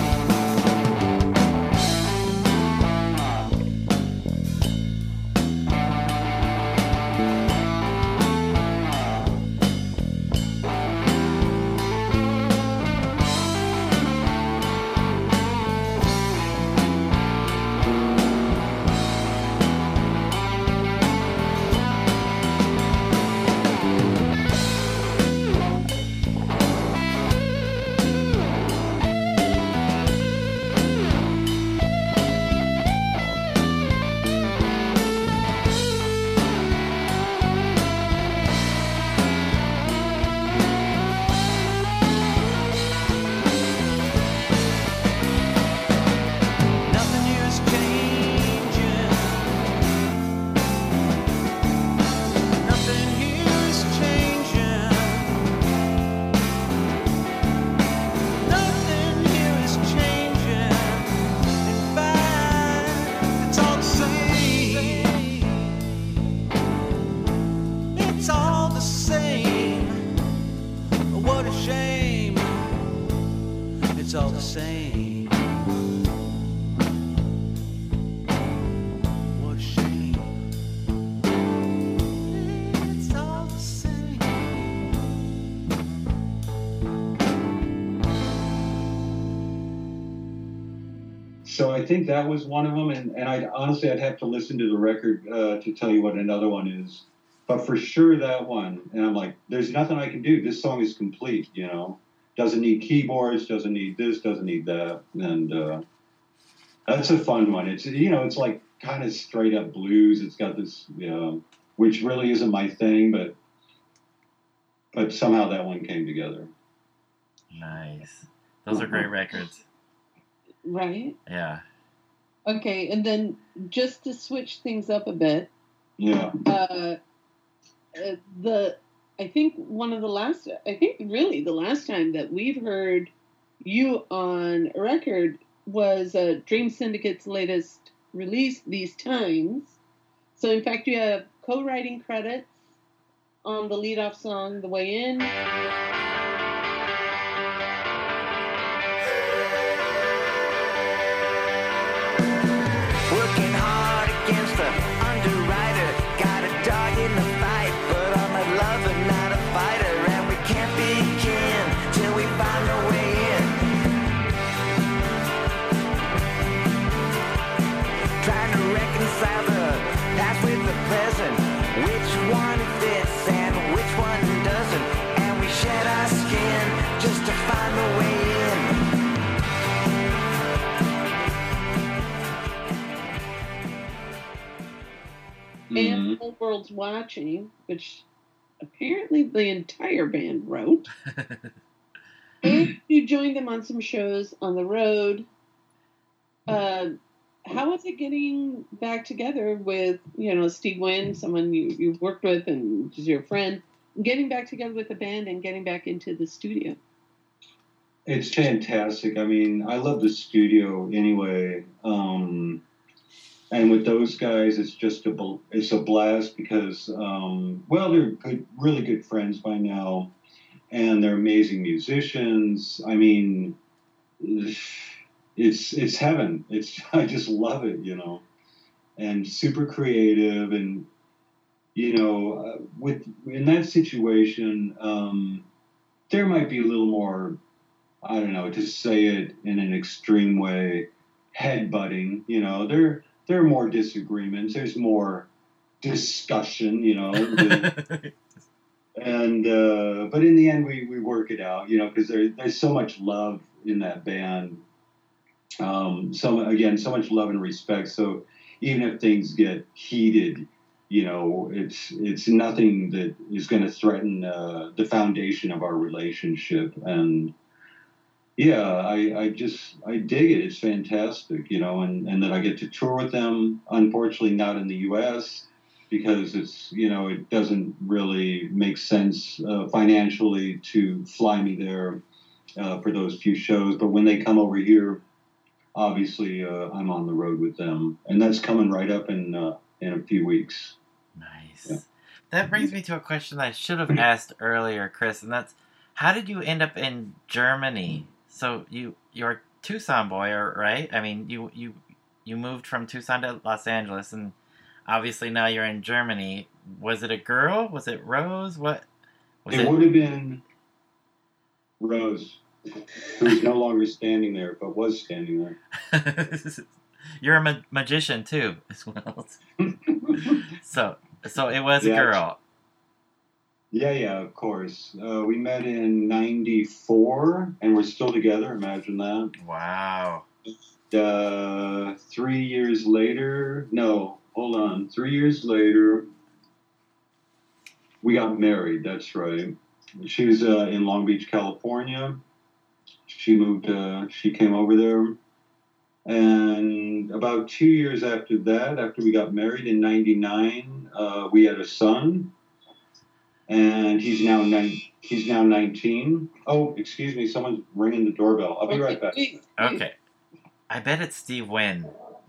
[SPEAKER 4] Nothing here is changing. Nothing here is changing. Nothing here is changing. In fact, it's all the same. It's all the same. What a shame. It's all the same. What a shame. It's all the same.
[SPEAKER 3] So I think that was one of them, and, and I honestly I'd have to listen to the record uh, to tell you what another one is, but for sure that one. And I'm like, there's nothing I can do. This song is complete, you know. Doesn't need keyboards, doesn't need this, doesn't need that, and uh, that's a fun one. It's you know, it's like kind of straight up blues. It's got this, you know, which really isn't my thing, but but somehow that one came together.
[SPEAKER 2] Nice. Those are great records.
[SPEAKER 1] Right?
[SPEAKER 2] Yeah.
[SPEAKER 1] Okay, and then just to switch things up a bit,
[SPEAKER 3] Yeah.
[SPEAKER 1] uh, uh, the I think one of the last, I think really the last time that we've heard you on a record was uh, Dream Syndicate's latest release, These Times. So in fact, you have co-writing credits on the lead-off song, The Way In.
[SPEAKER 4] Working hard against the underwriter. Got a dog in the fight, but I'm a lover, not a fighter. And we can't begin till we find a way in. Trying to reconcile the past with the present. Which one fits and which one doesn't. And we shed our skin just to find a way in.
[SPEAKER 1] And The Whole World's Watching, which apparently the entire band wrote. And you joined them on some shows on the road. Uh, how was it getting back together with, you know, Steve Wynn, someone you, you've worked with and is your friend, getting back together with the band and getting back into the studio?
[SPEAKER 3] It's fantastic. I mean, I love the studio anyway. Um, and with those guys, it's just a bl- it's a blast because, um, well, they're good, really good friends by now, and they're amazing musicians. I mean, it's it's heaven. It's I just love it, you know, and super creative, and you know, uh, with in that situation, um, there might be a little more, I don't know, to say it in an extreme way, headbutting. You know, there there are more disagreements. There's more discussion. You know, the, and uh, but in the end, we, we work it out. You know, because there there's so much love in that band. Um, so again, so much love and respect. So even if things get heated, you know, it's it's nothing that is going to threaten uh, the foundation of our relationship. And yeah, I, I just I dig it. It's fantastic, you know, and, and that I get to tour with them. Unfortunately, not in the U S because it's, you know, it doesn't really make sense uh, financially to fly me there uh, for those few shows. But when they come over here, obviously uh, I'm on the road with them, and that's coming right up in uh, in a few weeks.
[SPEAKER 2] Nice.
[SPEAKER 3] Yeah.
[SPEAKER 2] That brings me to a question I should have asked earlier, Chris, and that's, how did you end up in Germany? So you you're a Tucson boy, right? I mean, you you you moved from Tucson to Los Angeles, and obviously now you're in Germany. Was it a girl? Was it Rose? What was
[SPEAKER 3] it?
[SPEAKER 2] It
[SPEAKER 3] would have been Rose, who's no longer standing there, but was standing there.
[SPEAKER 2] You're a ma- magician too, as well. so so it was
[SPEAKER 3] Yeah.
[SPEAKER 2] a girl.
[SPEAKER 3] Yeah, yeah, of course. Uh, we met in ninety-four, and we're still together. Imagine that.
[SPEAKER 2] Wow.
[SPEAKER 3] Uh, three years later, no, hold on. Three years later, we got married. That's right. She was uh, in Long Beach, California. She moved, uh, she came over there. And about two years after that, after we got married in ninety-nine, uh, we had a son. And he's now nine, he's now nineteen. Oh, excuse me, someone's ringing the doorbell. I'll be right back.
[SPEAKER 2] Okay. I bet it's Steve Wynn.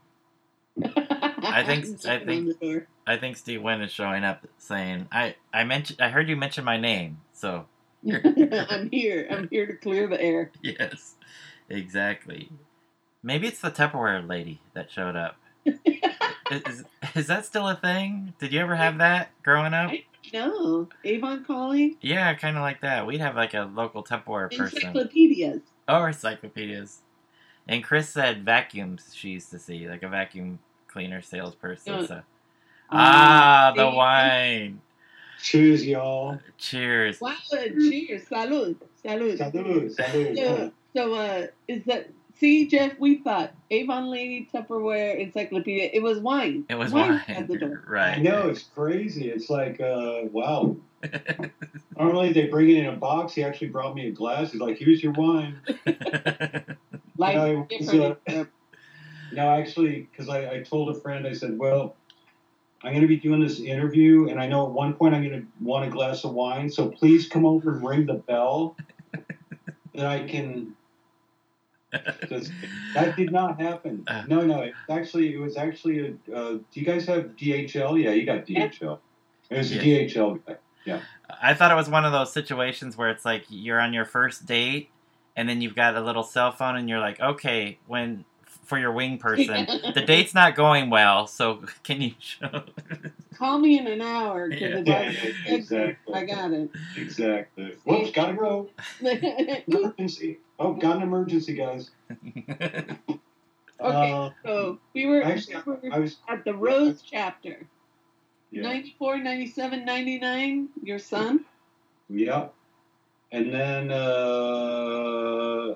[SPEAKER 2] I think I think I think Steve Wynn is showing up saying, I, I mentioned I heard you mention my name, so
[SPEAKER 1] I'm here. I'm here to clear the air.
[SPEAKER 2] Yes. Exactly. Maybe it's the Tupperware lady that showed up. is, is that still a thing? Did you ever have that growing up?
[SPEAKER 1] No. Avon calling?
[SPEAKER 2] Yeah, kind of like that. We'd have like a local Tupperware person.
[SPEAKER 1] Encyclopedias.
[SPEAKER 2] Or encyclopedias. And Chris said vacuums she used to see, like a vacuum cleaner salesperson.
[SPEAKER 1] Uh,
[SPEAKER 2] So.
[SPEAKER 1] Um,
[SPEAKER 2] Ah, the
[SPEAKER 1] they-
[SPEAKER 2] wine.
[SPEAKER 3] Cheers, y'all.
[SPEAKER 2] Cheers.
[SPEAKER 1] Wow, cheers. Salud. Salud.
[SPEAKER 3] Salud, salud.
[SPEAKER 1] So, so uh, is that... See, Jeff, we thought Avon Lady, Tupperware, Encyclopedia. It was wine.
[SPEAKER 2] It was wine.
[SPEAKER 1] at the door.
[SPEAKER 2] Right.
[SPEAKER 3] I know, it's crazy. It's like, uh, wow. Normally they bring it in a box. He actually brought me a glass. He's like, here's your wine.
[SPEAKER 1] Like,
[SPEAKER 3] No, it was,
[SPEAKER 1] different.
[SPEAKER 3] uh, No, actually, because I, I told a friend, I said, well, I'm going to be doing this interview, and I know at one point I'm going to want a glass of wine, so please come over and ring the bell that I can. Because that did not happen. No, no. It actually, it was actually a. Uh, do you guys have D H L? Yeah, you got D H L. It was a
[SPEAKER 2] Yes.
[SPEAKER 3] D H L guy. Yeah.
[SPEAKER 2] I thought it was one of those situations where it's like you're on your first date, and then you've got a little cell phone, and you're like, okay, when for your wing person, the date's not going well, so can you show?
[SPEAKER 1] Call me in an hour because
[SPEAKER 2] Yeah.
[SPEAKER 1] if
[SPEAKER 3] Yeah,
[SPEAKER 1] I
[SPEAKER 3] yeah, exactly.
[SPEAKER 1] I got it.
[SPEAKER 3] Exactly. Whoops, gotta go. Emergency. Oh, got an emergency, guys.
[SPEAKER 1] Okay.
[SPEAKER 3] Uh,
[SPEAKER 1] So we were,
[SPEAKER 3] actually,
[SPEAKER 1] we were
[SPEAKER 3] I was.
[SPEAKER 1] at the Rose chapter.
[SPEAKER 3] Yeah.
[SPEAKER 1] ninety-four, ninety-seven, ninety-nine, your son?
[SPEAKER 3] Yep. And then uh,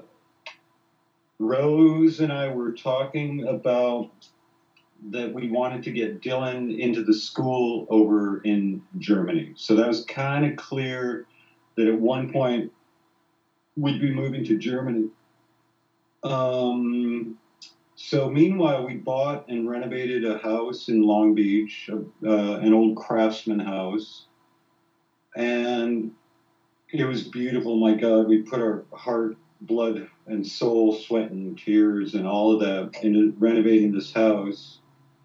[SPEAKER 3] Rose and I were talking about that we wanted to get Dylan into the school over in Germany. So that was kind of clear that at one point we'd be moving to Germany. Um, so meanwhile, we bought and renovated a house in Long Beach, uh, an old craftsman house. And it was beautiful. My God, we put our heart, blood, and soul, sweat, and tears, and all of that into renovating this house.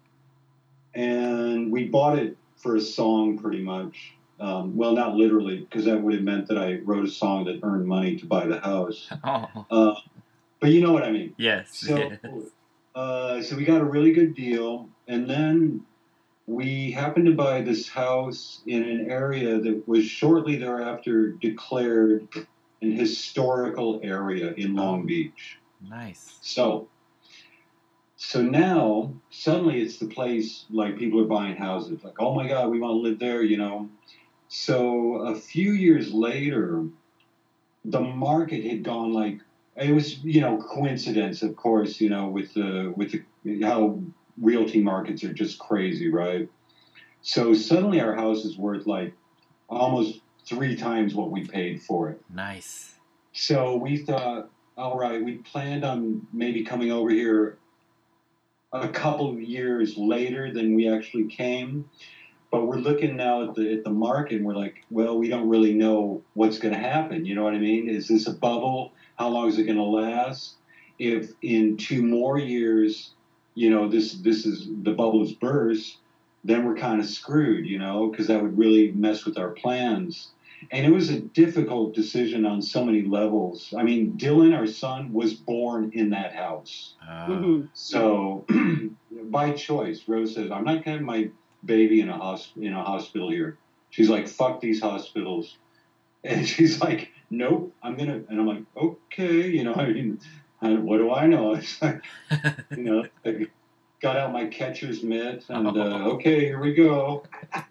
[SPEAKER 3] And we bought it for a song, pretty much. Um, well, not literally, because that would have meant that I wrote a song that earned money to buy the house.
[SPEAKER 2] Oh,
[SPEAKER 3] Uh, but you know what I mean.
[SPEAKER 2] yes.
[SPEAKER 3] So,
[SPEAKER 2] yes.
[SPEAKER 3] uh, so we got a really good deal, and then we happened to buy this house in an area that was shortly thereafter declared an historical area in Long Beach.
[SPEAKER 2] Nice.
[SPEAKER 3] So, so now suddenly it's the place like people are buying houses. Like, oh my God, we want to live there, you know. So a few years later, the market had gone like it was, you know, coincidence, of course, you know, with the with the how realty markets are just crazy, right? So suddenly our house is worth like almost three times what we paid for it.
[SPEAKER 2] Nice.
[SPEAKER 3] So we thought, all right, we planned on maybe coming over here a couple of years later than we actually came. But we're looking now at the at the market, and we're like, well, we don't really know what's going to happen. You know what I mean? Is this a bubble? How long is it going to last? If in two more years, you know, this this is the bubbles burst, then we're kind of screwed, you know, because that would really mess with our plans. And it was a difficult decision on so many levels. I mean, Dylan, our son, was born in that house.
[SPEAKER 2] Uh,
[SPEAKER 1] Mhm.
[SPEAKER 3] So by choice, Rose says, I'm not going to have my baby in a hosp- in a hospital here. She's like, fuck these hospitals. And she's like, nope, I'm going to, and I'm like, okay, you know, I mean, I- what do I know? It's like, you know, I got out my catcher's mitt and, uh, okay, here we go.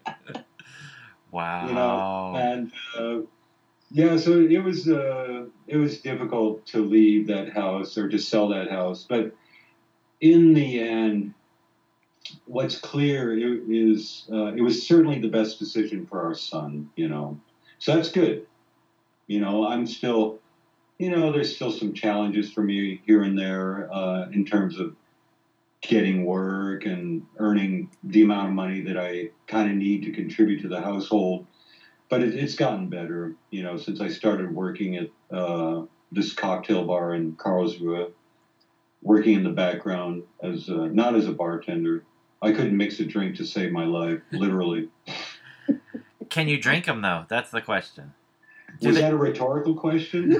[SPEAKER 2] Wow.
[SPEAKER 3] You know, and uh, yeah, so it was uh, it was difficult to leave that house or to sell that house, but in the end, what's clear is uh, it was certainly the best decision for our son. You know, so that's good. You know, I'm still, you know, there's still some challenges for me here and there uh, in terms of getting work and earning the amount of money that I kind of need to contribute to the household. But it, it's gotten better, you know, since I started working at uh, this cocktail bar in Karlsruhe, working in the background as uh, not as a bartender. I couldn't mix a drink to save my life, literally.
[SPEAKER 2] Can you drink them, though? That's the question. Do
[SPEAKER 3] Was
[SPEAKER 2] they-
[SPEAKER 3] that a rhetorical question?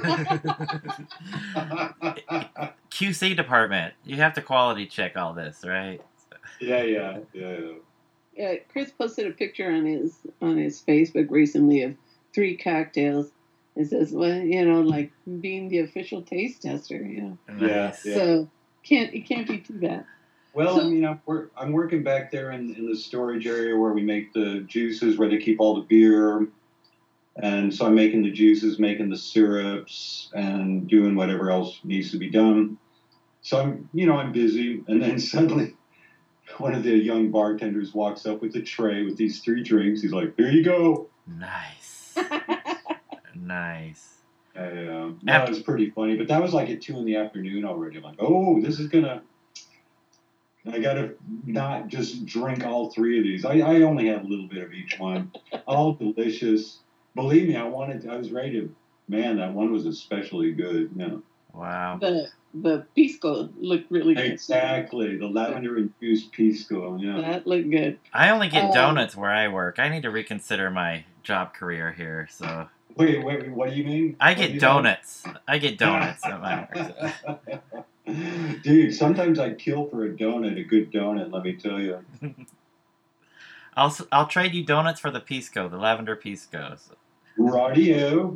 [SPEAKER 2] Q C department. You have to quality check all this, right?
[SPEAKER 3] yeah, yeah, yeah, yeah.
[SPEAKER 1] Yeah, Chris posted a picture on his on his Facebook recently of three cocktails. It says, well, you know, like being the official taste tester, you know.
[SPEAKER 2] Nice.
[SPEAKER 3] Yeah.
[SPEAKER 1] So can't it can't be too bad.
[SPEAKER 3] Well,
[SPEAKER 1] So-
[SPEAKER 3] I mean, I'm, wor- I'm working back there in, in the storage area where we make the juices, where they keep all the beer. And so I'm making the juices, making the syrups, and doing whatever else needs to be done. So I'm, you know, I'm busy. And then suddenly one of the young bartenders walks up with a tray with these three drinks. He's like, here you go.
[SPEAKER 2] Nice. Nice.
[SPEAKER 3] And, uh, that was pretty funny. But that was like at two in the afternoon already. I'm like, oh, this is going to, I gotta not just drink all three of these. I, I only have a little bit of each one. All delicious. Believe me, I wanted. I was ready to. Man, that one was especially good. You know.
[SPEAKER 2] Wow.
[SPEAKER 1] The the pisco looked really good.
[SPEAKER 3] Exactly, the lavender infused pisco. Yeah.
[SPEAKER 1] That looked good.
[SPEAKER 2] I only get
[SPEAKER 1] Um,
[SPEAKER 2] donuts where I work. I need to reconsider my job career here. So
[SPEAKER 3] Wait, wait, wait, what do you mean?
[SPEAKER 2] I
[SPEAKER 3] What do
[SPEAKER 2] get
[SPEAKER 3] you
[SPEAKER 2] donuts. I get donuts at my work.
[SPEAKER 3] mean? Dude, sometimes I kill for a donut, a good donut. Let me tell you.
[SPEAKER 2] I'll s- I'll trade you donuts for the pisco, the lavender pisco. So.
[SPEAKER 3] Radio.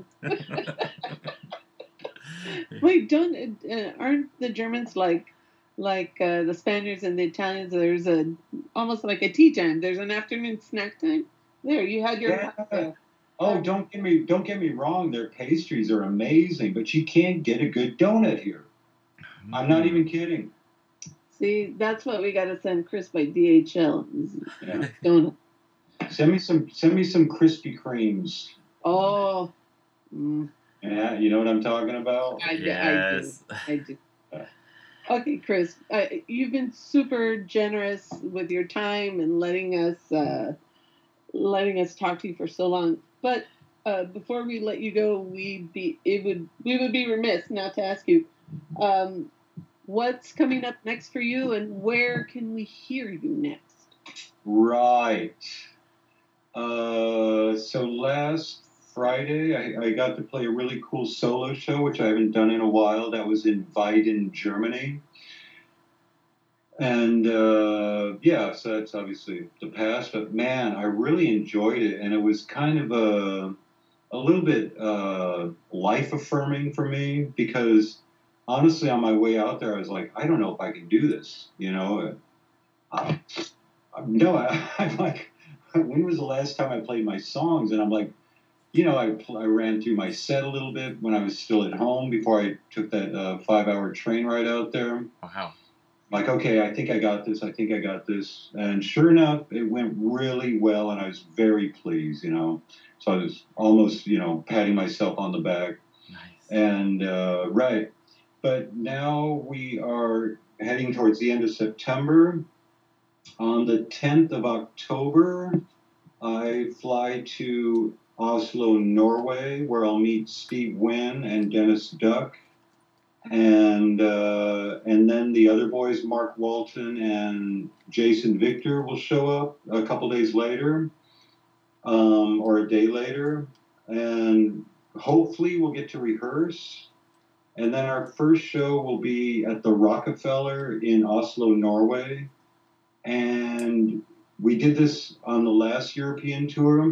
[SPEAKER 1] Wait, don't uh, aren't the Germans like like uh, the Spaniards and the Italians? There's a almost like a tea time. There's an afternoon snack time. There, you had your.
[SPEAKER 3] Yeah. Oh, don't get me don't get me wrong. Their pastries are amazing, but you can't get a good donut here. I'm not even kidding.
[SPEAKER 1] See, that's what we got to send Chris by D H L.
[SPEAKER 3] Yeah.
[SPEAKER 1] Donut.
[SPEAKER 3] Send me some send me some Krispy Kremes.
[SPEAKER 1] Oh, mm,
[SPEAKER 3] Yeah, you know what I'm talking about?
[SPEAKER 1] I,
[SPEAKER 2] Yes.
[SPEAKER 1] I do. I do. Okay, Chris, uh, you've been super generous with your time and letting us uh, letting us talk to you for so long. But uh, before we let you go, we be it would we would be remiss not to ask you um, what's coming up next for you, and where can we hear you next?
[SPEAKER 3] Right. Uh, so last Friday, I, I got to play a really cool solo show, which I haven't done in a while. That was in Weiden, Germany. And uh, yeah, so that's obviously the past. But man, I really enjoyed it, and it was kind of a a little bit uh, life affirming for me because honestly, on my way out there, I was like, I don't know if I can do this. You know, uh, no, I, I'm like. When was the last time I played my songs? And I'm like, you know, I, I ran through my set a little bit when I was still at home before I took that uh, five-hour train ride out there.
[SPEAKER 2] Wow.
[SPEAKER 3] Like, okay, I think I got this. I think I got this. And sure enough, it went really well, and I was very pleased, you know. So I was almost, you know, patting myself on the back.
[SPEAKER 2] Nice.
[SPEAKER 3] And, uh, right. But now we are heading towards the end of September. On the tenth of October, I fly to Oslo, Norway, where I'll meet Steve Wynn and Dennis Duck. And uh, and then the other boys, Mark Walton and Jason Victor, will show up a couple days later, um, or a day later. And hopefully we'll get to rehearse. And then our first show will be at the Rockefeller in Oslo, Norway. And we did this on the last European tour,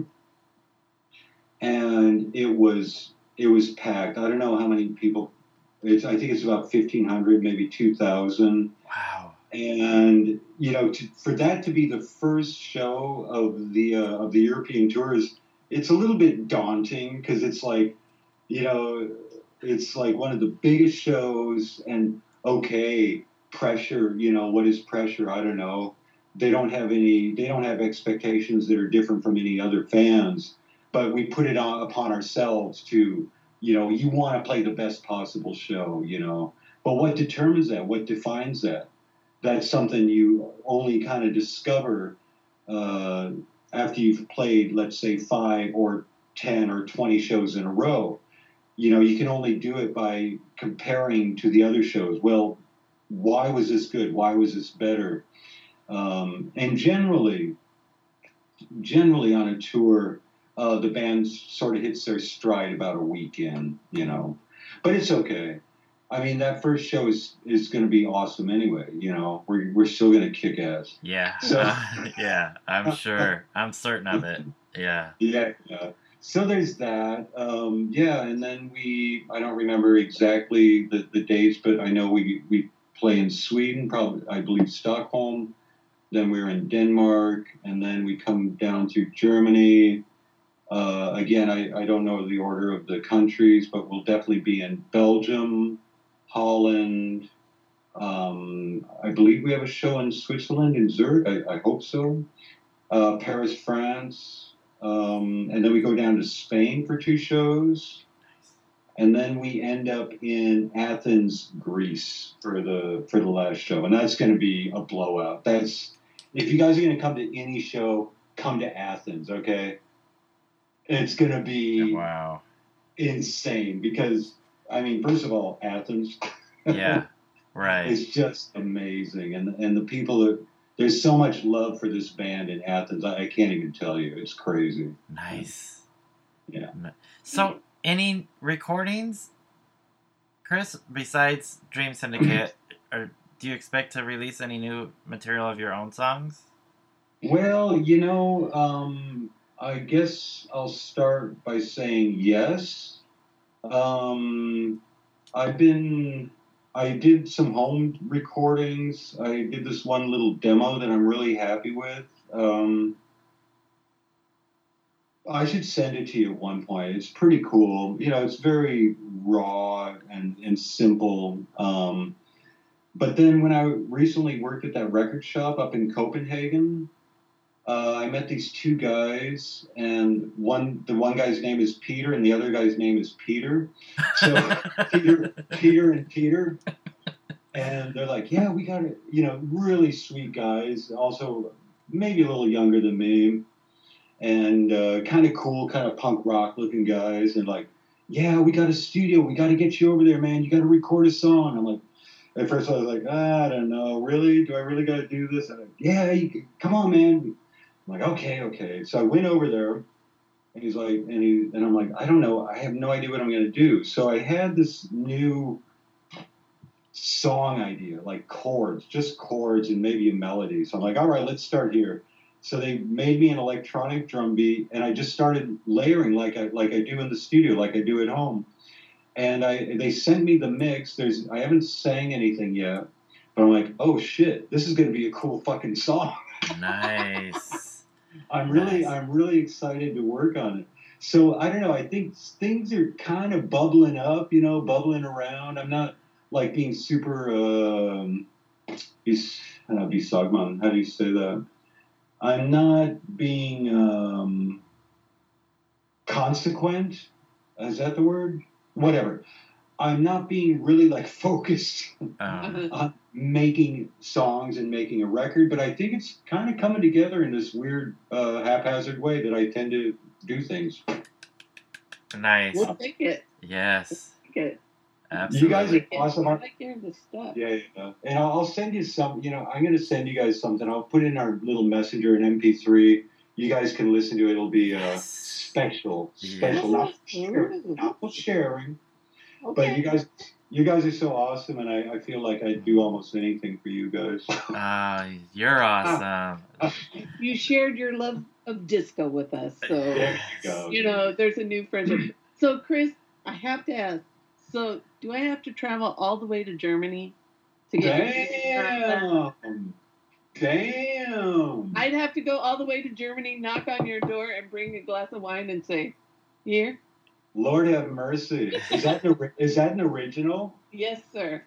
[SPEAKER 3] and it was it was packed. I don't know how many people. It's I think it's about fifteen hundred, maybe two thousand.
[SPEAKER 2] Wow.
[SPEAKER 3] And you know, to, for that to be the first show of the uh, of the European tour is it's a little bit daunting because it's like, you know, it's like one of the biggest shows, and okay, pressure. You know, what is pressure? I don't know. They don't have any, they don't have expectations that are different from any other fans, but we put it on upon ourselves to, you know, you want to play the best possible show, you know, but what determines that? What defines that? That's something you only kind of discover uh, after you've played, let's say, five or ten or twenty shows in a row. You know, you can only do it by comparing to the other shows. Well, why was this good? Why was this better? Um, and generally, generally on a tour, uh, the band sort of hits their stride about a week in, you know. But it's okay. I mean, that first show is, is going to be awesome anyway, you know. We're, we're still going to kick ass.
[SPEAKER 2] Yeah.
[SPEAKER 3] So-
[SPEAKER 2] Uh, yeah, I'm sure. I'm certain of it. Yeah.
[SPEAKER 3] Yeah, yeah. So there's that. Um, yeah, and then we, I don't remember exactly the, the dates, but I know we, we play in Sweden, probably, I believe Stockholm. Then we're in Denmark, and then we come down through Germany. Uh, again, I, I don't know the order of the countries, but we'll definitely be in Belgium, Holland. Um, I believe we have a show in Switzerland, in Zurich. I, I hope so. Uh, Paris, France. Um, and then we go down to Spain for two shows. and then we end up in Athens, Greece for the for the last show, and that's going to be a blowout. That's if you guys are going to come to any show, come to Athens, okay? It's going to be
[SPEAKER 2] Wow.
[SPEAKER 3] insane because I mean, first of all, Athens.
[SPEAKER 2] Yeah. Right.
[SPEAKER 3] It's just amazing, and and the people that there's so much love for this band in Athens. I, I can't even tell you. It's crazy.
[SPEAKER 2] Nice.
[SPEAKER 3] Yeah.
[SPEAKER 2] So, any recordings, Chris, besides Dream Syndicate, or do you expect to release any new material of your own songs?
[SPEAKER 3] Well, you know, um, I guess I'll start by saying yes. Um, I've been. I did some home recordings. I did this one little demo that I'm really happy with. Um, I should send it to you at one point. It's pretty cool. You know, it's very raw and, and simple. Um, but then when I recently worked at that record shop up in Copenhagen, uh, I met these two guys, and one the one guy's name is Peter, and the other guy's name is Peter. So Peter, Peter, and Peter. And they're like, yeah, we got it. You know, really sweet guys. Also, maybe a little younger than me. And uh, kind of cool, kind of punk rock looking guys. And like, yeah, we got a studio. We got to get you over there, man. You got to record a song. I'm like, at first I was like, ah, I don't know. Really? Do I really got to do this? I'm like, yeah, you can, come on, man. I'm like, okay, okay. So I went over there. And he's like, and, he, and I'm like, I don't know. I have no idea what I'm going to do. So I had this new song idea, like chords, just chords and maybe a melody. So I'm like, all right, let's start here. So they made me an electronic drum beat, and I just started layering like I like I do in the studio, like I do at home. And I they sent me the mix. There's I haven't sang anything yet, but I'm like, oh shit, this is gonna be a cool fucking song.
[SPEAKER 2] Nice.
[SPEAKER 3] I'm really
[SPEAKER 2] Nice.
[SPEAKER 3] I'm really excited to work on it. So I don't know. I think things are kind of bubbling up, you know, bubbling around. I'm not like being super, um, bis, uh, bisagman, how do you say that? I'm not being um, consequent. Is that the word? Whatever. I'm not being really like focused
[SPEAKER 2] Um,
[SPEAKER 3] on making songs and making a record, but I think it's kind of coming together in this weird, uh, haphazard way that I tend to do things.
[SPEAKER 2] nice.
[SPEAKER 1] We'll take it.
[SPEAKER 2] Yes.
[SPEAKER 1] Take it.
[SPEAKER 2] Absolutely.
[SPEAKER 3] You guys are awesome.
[SPEAKER 1] I like hearing this stuff.
[SPEAKER 3] Yeah, yeah. And I'll, I'll send you some, you know, I'm going to send you guys something. I'll put in our little messenger an M P three. You guys can listen to it. It'll be uh,
[SPEAKER 2] Yes.
[SPEAKER 3] special,
[SPEAKER 2] Yes.
[SPEAKER 3] special, not for sharing, not for sharing. But you guys, you guys are so awesome, and I, I feel like I'd do almost anything for you guys.
[SPEAKER 2] Ah, you're awesome.
[SPEAKER 1] You shared your love of disco with us, so
[SPEAKER 3] There you go.
[SPEAKER 1] you know there's a new friendship. So, Chris, I have to ask. So, do I have to travel all the way to Germany to get?
[SPEAKER 3] Damn. Damn.
[SPEAKER 1] I'd have to go all the way to Germany, knock on your door, and bring a glass of wine and say, "Here."
[SPEAKER 3] Lord have mercy. Is that an, is that an original?
[SPEAKER 1] Yes, sir.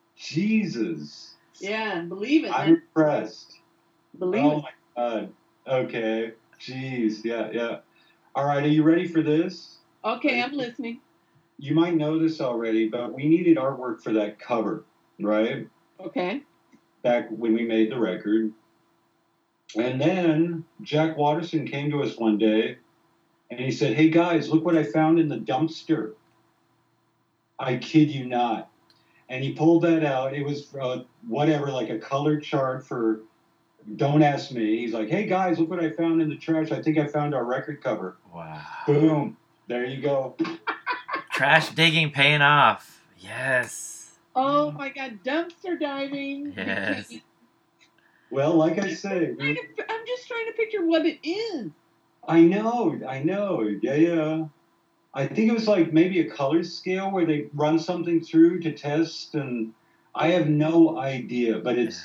[SPEAKER 3] Jesus.
[SPEAKER 1] Yeah, believe it.
[SPEAKER 3] I'm impressed.
[SPEAKER 1] Believe
[SPEAKER 3] Oh
[SPEAKER 1] it.
[SPEAKER 3] my God. Okay. Jeez. Yeah, yeah. All right. Are you ready for this?
[SPEAKER 1] Okay, I'm listening.
[SPEAKER 3] You might know this already, but we needed artwork for that cover, right?
[SPEAKER 1] Okay.
[SPEAKER 3] Back when we made the record. And then Jack Watterson came to us one day and he said, "Hey guys, look what I found in the dumpster." I kid you not. And he pulled that out. It was uh, whatever, like a color chart for Don't Ask Me. He's like, "Hey guys, look what I found in the trash. I think I found our record cover."
[SPEAKER 2] Wow.
[SPEAKER 3] Boom. There you go.
[SPEAKER 2] Trash digging paying off. Yes.
[SPEAKER 1] Oh my God, dumpster diving.
[SPEAKER 2] Yes.
[SPEAKER 3] Well, like I say,
[SPEAKER 1] I'm I'm just trying to picture what it is.
[SPEAKER 3] I know, I know. Yeah, yeah. I think it was like maybe a color scale where they run something through to test, and I have no idea, but it's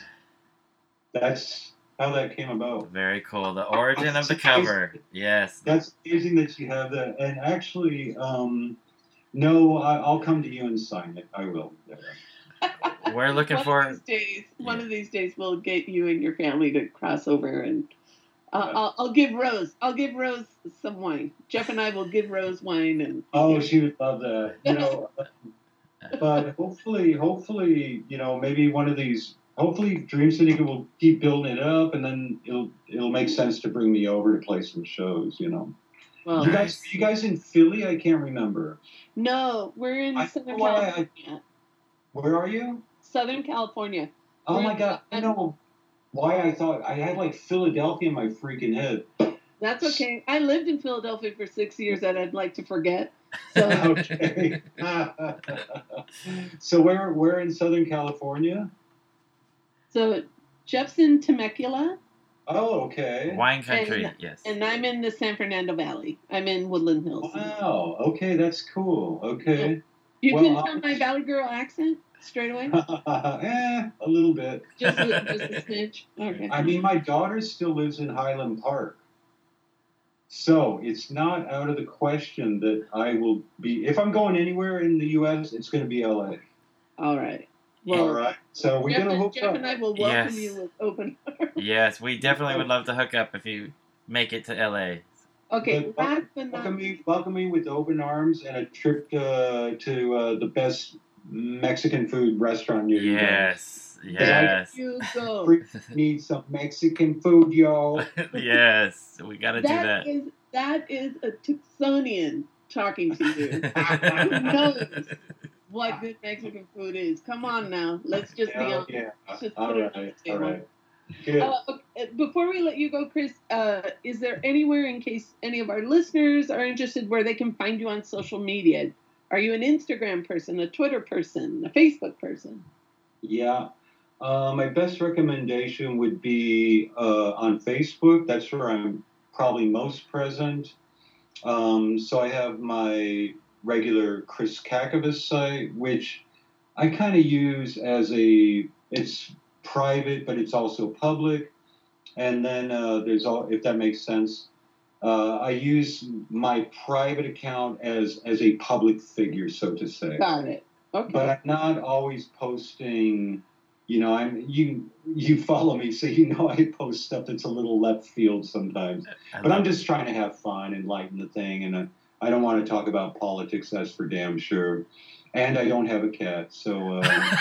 [SPEAKER 3] that's how that came about.
[SPEAKER 2] Very cool. The origin of the cover. Yes.
[SPEAKER 3] That's amazing that you have that. And actually, um, no, I, I'll come to you and sign it. I will.
[SPEAKER 2] We're looking
[SPEAKER 1] one
[SPEAKER 2] for.
[SPEAKER 1] of these days. One
[SPEAKER 2] Yeah.
[SPEAKER 1] of these days, we'll get you and your family to cross over and Uh, I'll, I'll give Rose. I'll give Rose some wine. Jeff and I will give Rose wine, and
[SPEAKER 3] Oh, she would love that. You know, but hopefully, hopefully, you know, maybe one of these. Hopefully, Dream Syndicate will keep building it up, and then it'll it'll make sense to bring me over to play some shows. You know,
[SPEAKER 1] well,
[SPEAKER 3] you guys, you guys in Philly? I can't remember.
[SPEAKER 1] no, we're in
[SPEAKER 3] I
[SPEAKER 1] Southern
[SPEAKER 3] don't know why I-
[SPEAKER 1] California.
[SPEAKER 3] Where are you?
[SPEAKER 1] Southern California.
[SPEAKER 3] Oh
[SPEAKER 1] We're
[SPEAKER 3] my
[SPEAKER 1] in-
[SPEAKER 3] God! I know why I thought I had like Philadelphia in my freaking head.
[SPEAKER 1] That's okay. I lived in Philadelphia for six years that I'd like to forget. So
[SPEAKER 3] Okay. So where where in Southern California?
[SPEAKER 1] so Jeff's in Temecula,
[SPEAKER 3] Oh, okay.
[SPEAKER 2] Wine country,
[SPEAKER 1] And-
[SPEAKER 2] yes.
[SPEAKER 1] and I'm in the San Fernando Valley. I'm in Woodland Hills.
[SPEAKER 3] Wow. Okay, that's cool. Okay.
[SPEAKER 1] You
[SPEAKER 3] Well,
[SPEAKER 1] can
[SPEAKER 3] I'll-
[SPEAKER 1] tell my Valley Girl accent straight away.
[SPEAKER 3] eh, a little bit.
[SPEAKER 1] Just a, just a snitch. Okay.
[SPEAKER 3] I mean, my daughter still lives in Highland Park. So it's not out of the question that I will be, if I'm going anywhere in the U S, it's going to be L A.
[SPEAKER 1] All right. Well,
[SPEAKER 3] All right. So we're
[SPEAKER 1] Jeff,
[SPEAKER 3] going to
[SPEAKER 1] and,
[SPEAKER 3] hook
[SPEAKER 1] Jeff
[SPEAKER 3] up.
[SPEAKER 1] and I will welcome
[SPEAKER 2] Yes.
[SPEAKER 1] you with open arms.
[SPEAKER 2] Yes, we definitely would love to hook up if you make it to L A.
[SPEAKER 1] Okay,
[SPEAKER 3] But
[SPEAKER 1] last but not
[SPEAKER 3] Welcome me, welcome me with open arms and a trip to, to uh, the best Mexican food restaurant near you.
[SPEAKER 2] Yes,
[SPEAKER 3] I-
[SPEAKER 2] yes,
[SPEAKER 1] you go.
[SPEAKER 3] We need some Mexican food, y'all.
[SPEAKER 2] yes. We gotta do
[SPEAKER 1] That
[SPEAKER 2] that.
[SPEAKER 1] is that is a Tucsonian talking to you. Who knows what good Mexican food is? Come on now, let's just be
[SPEAKER 3] Hell
[SPEAKER 1] honest.
[SPEAKER 3] yeah.
[SPEAKER 1] Let's just
[SPEAKER 3] All
[SPEAKER 1] put it on
[SPEAKER 3] right.
[SPEAKER 1] the
[SPEAKER 3] All
[SPEAKER 1] table.
[SPEAKER 3] right. Good.
[SPEAKER 1] Uh, okay, before we let you go, Chris, uh, is there anywhere, in case any of our listeners are interested, where they can find you on social media? Are you an Instagram person, a Twitter person, a Facebook person?
[SPEAKER 3] Yeah. Uh, my best recommendation would be uh, on Facebook. That's where I'm probably most present. Um, so I have my regular Chris Kakavas site, which I kind of use as a, it's private, but it's also public. And then uh, there's all, if that makes sense, uh, I use my private account as, as a public figure, so to say.
[SPEAKER 1] Got it. Okay.
[SPEAKER 3] But I'm not always posting, you know, I'm you you follow me, so you know I post stuff that's a little left field sometimes.
[SPEAKER 2] I
[SPEAKER 3] But I'm
[SPEAKER 2] love-
[SPEAKER 3] just trying to have fun and lighten the thing, and I, I don't want to talk about politics, that's for damn sure. And I don't have a cat, so. Uh,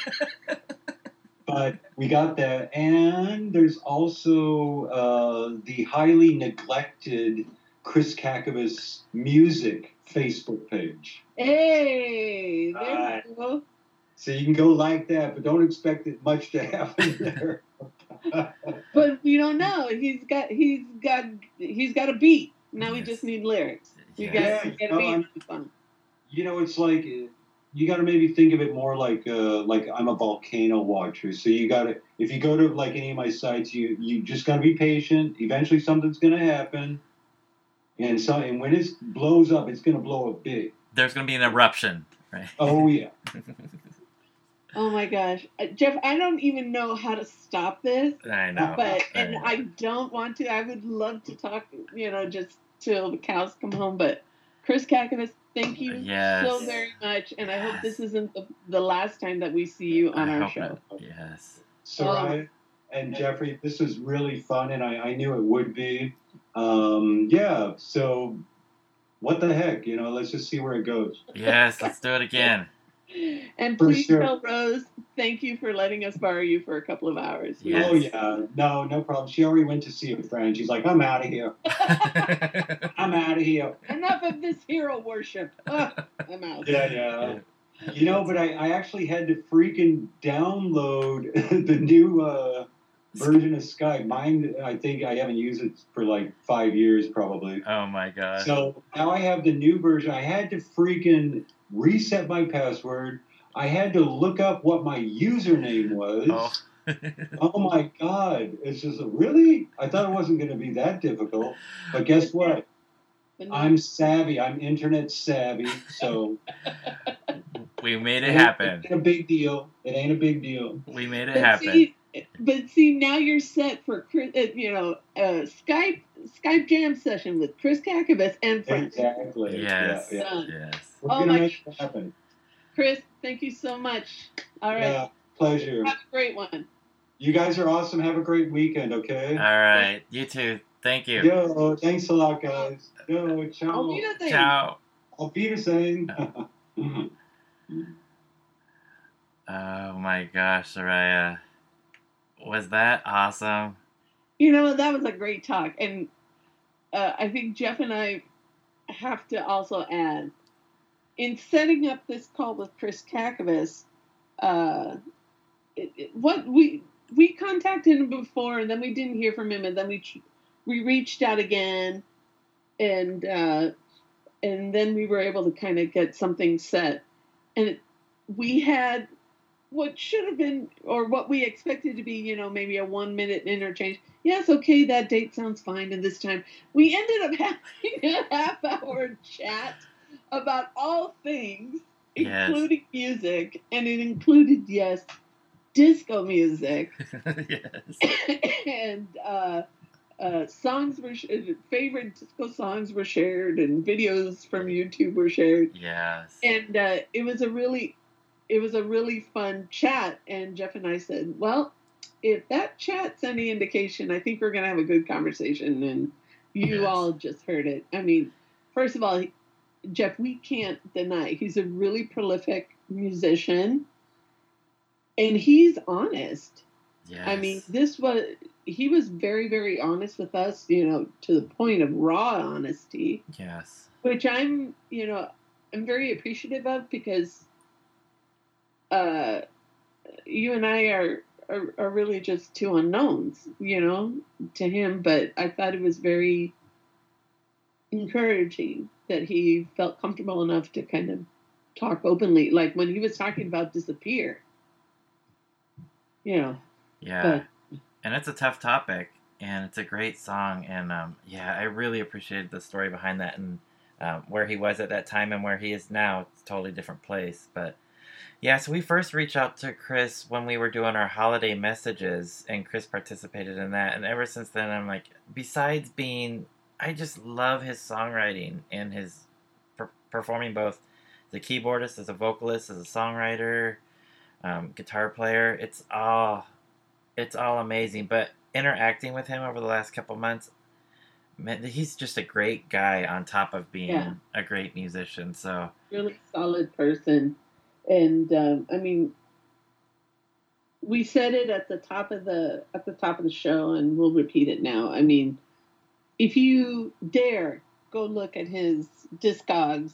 [SPEAKER 3] but we got that, and there's also uh, the highly neglected Chris Kakavas music Facebook page.
[SPEAKER 1] Hey, there
[SPEAKER 3] Alright.
[SPEAKER 1] you go.
[SPEAKER 3] So you can go like that, but don't expect it much to happen there.
[SPEAKER 1] But you don't know. He's got he's got he's got a beat. Now we
[SPEAKER 2] Yes.
[SPEAKER 1] just need lyrics. You
[SPEAKER 2] Yes.
[SPEAKER 1] got
[SPEAKER 3] Yeah,
[SPEAKER 1] you got
[SPEAKER 3] you
[SPEAKER 1] a
[SPEAKER 3] know,
[SPEAKER 1] beat.
[SPEAKER 3] I'm-
[SPEAKER 1] It's fun.
[SPEAKER 3] You know, it's like uh, you got to maybe think of it more like uh, like I'm a volcano watcher. So you got to, if you go to like any of my sites, you you just got to be patient. Eventually, something's going to happen, and so and when it blows up, it's going to blow up big.
[SPEAKER 2] There's gonna be an eruption, right?
[SPEAKER 3] Oh yeah.
[SPEAKER 1] Oh my gosh, uh, Jeff! I don't even know how to stop this.
[SPEAKER 2] I know.
[SPEAKER 1] But
[SPEAKER 2] I
[SPEAKER 1] and
[SPEAKER 2] know.
[SPEAKER 1] I don't want to. I would love to talk, you know, just till the cows come home. But Chris Kakavas, thank you
[SPEAKER 2] Yes.
[SPEAKER 1] so very much, and I hope
[SPEAKER 2] Yes.
[SPEAKER 1] this isn't the, the last time that we see you on
[SPEAKER 2] I
[SPEAKER 1] our
[SPEAKER 2] hope
[SPEAKER 1] show.
[SPEAKER 2] not. Yes.
[SPEAKER 3] So
[SPEAKER 1] Oh.
[SPEAKER 3] I and Jeffrey, this was really fun, and I, I knew it would be. Um, yeah. So what the heck, you know? Let's just see where it goes.
[SPEAKER 2] Yes. Let's do it again.
[SPEAKER 1] And
[SPEAKER 3] For
[SPEAKER 1] please
[SPEAKER 3] sure.
[SPEAKER 1] tell Rose, thank you for letting us borrow you for a couple of hours.
[SPEAKER 2] Yes.
[SPEAKER 3] Oh yeah, no, no problem. She already went to see a friend. She's like, I'm out of here. I'm out of here.
[SPEAKER 1] Enough of this hero worship. Ugh, I'm out.
[SPEAKER 3] Yeah, yeah. You know, but I, I actually had to freaking download the new uh, version of Skype. Mine, I think I haven't used it for like five years probably.
[SPEAKER 2] Oh my god.
[SPEAKER 3] So now I have the new version. I had to freaking reset my password. I had to look up what my username was.
[SPEAKER 2] Oh.
[SPEAKER 3] Oh my God. It's just, really? I thought it wasn't going to be that difficult. But guess what?
[SPEAKER 1] But no-
[SPEAKER 3] I'm savvy. I'm internet savvy. So
[SPEAKER 2] We made it happen.
[SPEAKER 3] It ain't a big deal. It ain't a big deal.
[SPEAKER 2] We made it
[SPEAKER 1] But
[SPEAKER 2] happen.
[SPEAKER 1] see, but see, now you're set for Chris- uh, you know uh, Skype Skype jam session with Chris Kakavas and friends.
[SPEAKER 3] Exactly.
[SPEAKER 2] Yes.
[SPEAKER 3] Yeah, yeah.
[SPEAKER 2] Yes.
[SPEAKER 3] We're
[SPEAKER 1] Oh
[SPEAKER 3] going to
[SPEAKER 1] my
[SPEAKER 3] make it happen.
[SPEAKER 1] Chris, thank you so much. All right,
[SPEAKER 3] Yeah, pleasure.
[SPEAKER 1] have a great one.
[SPEAKER 3] You guys are awesome. Have a great weekend, okay?
[SPEAKER 2] All right. You too. Thank you.
[SPEAKER 3] Yo, thanks a lot, guys. Yo, ciao.
[SPEAKER 1] Auf Wiedersehen.
[SPEAKER 2] Ciao.
[SPEAKER 3] Auf Wiedersehen.
[SPEAKER 2] Oh my gosh, Soraya. Was that awesome?
[SPEAKER 1] You know, that was a great talk. And uh, I think Jeff and I have to also add, in setting up this call with Chris Kakovas, uh, it, it, what we we contacted him before, and then we didn't hear from him, and then we we reached out again, and uh, and then we were able to kind of get something set, and it, we had what should have been, or what we expected to be, you know, maybe a one minute interchange. Yes, okay, that date sounds fine. And this time we ended up having a half hour chat about all things,
[SPEAKER 2] Yes.
[SPEAKER 1] including music. And it included, yes, disco music.
[SPEAKER 2] Yes.
[SPEAKER 1] and uh, uh, songs were, sh- favorite disco songs were shared, and videos from YouTube were shared.
[SPEAKER 2] Yes.
[SPEAKER 1] And uh, it was a really, it was a really fun chat. And Jeff and I said, well, if that chat's any indication, I think we're going to have a good conversation. And you
[SPEAKER 2] Yes.
[SPEAKER 1] all just heard it. I mean, first of all, Jeff, we can't deny he's a really prolific musician, and he's honest.
[SPEAKER 2] Yes.
[SPEAKER 1] I mean, this was, he was very, very honest with us, you know, to the point of raw honesty,
[SPEAKER 2] Yes.
[SPEAKER 1] which I'm, you know, I'm very appreciative of, because uh, you and I are, are, are really just two unknowns, you know, to him. But I thought it was very encouraging that he felt comfortable enough to kind of talk openly. Like when he was talking about Disappear, you know.
[SPEAKER 2] Yeah. And it's a tough topic, and it's a great song. And um, yeah, I really appreciated the story behind that, and um, where he was at that time and where he is now. It's a totally different place. But yeah, so we first reached out to Chris when we were doing our holiday messages, and Chris participated in that. And ever since then, I'm like, besides being, I just love his songwriting and his per- performing both as a keyboardist, as a vocalist, as a songwriter, um, guitar player. It's all, it's all amazing. But interacting with him over the last couple months, man, he's just a great guy on top of being
[SPEAKER 1] Yeah.
[SPEAKER 2] a great musician. So
[SPEAKER 1] Really solid person. And um, I mean, we said it at the top of the at the top of the show, and we'll repeat it now. I mean, if you dare go look at his Discogs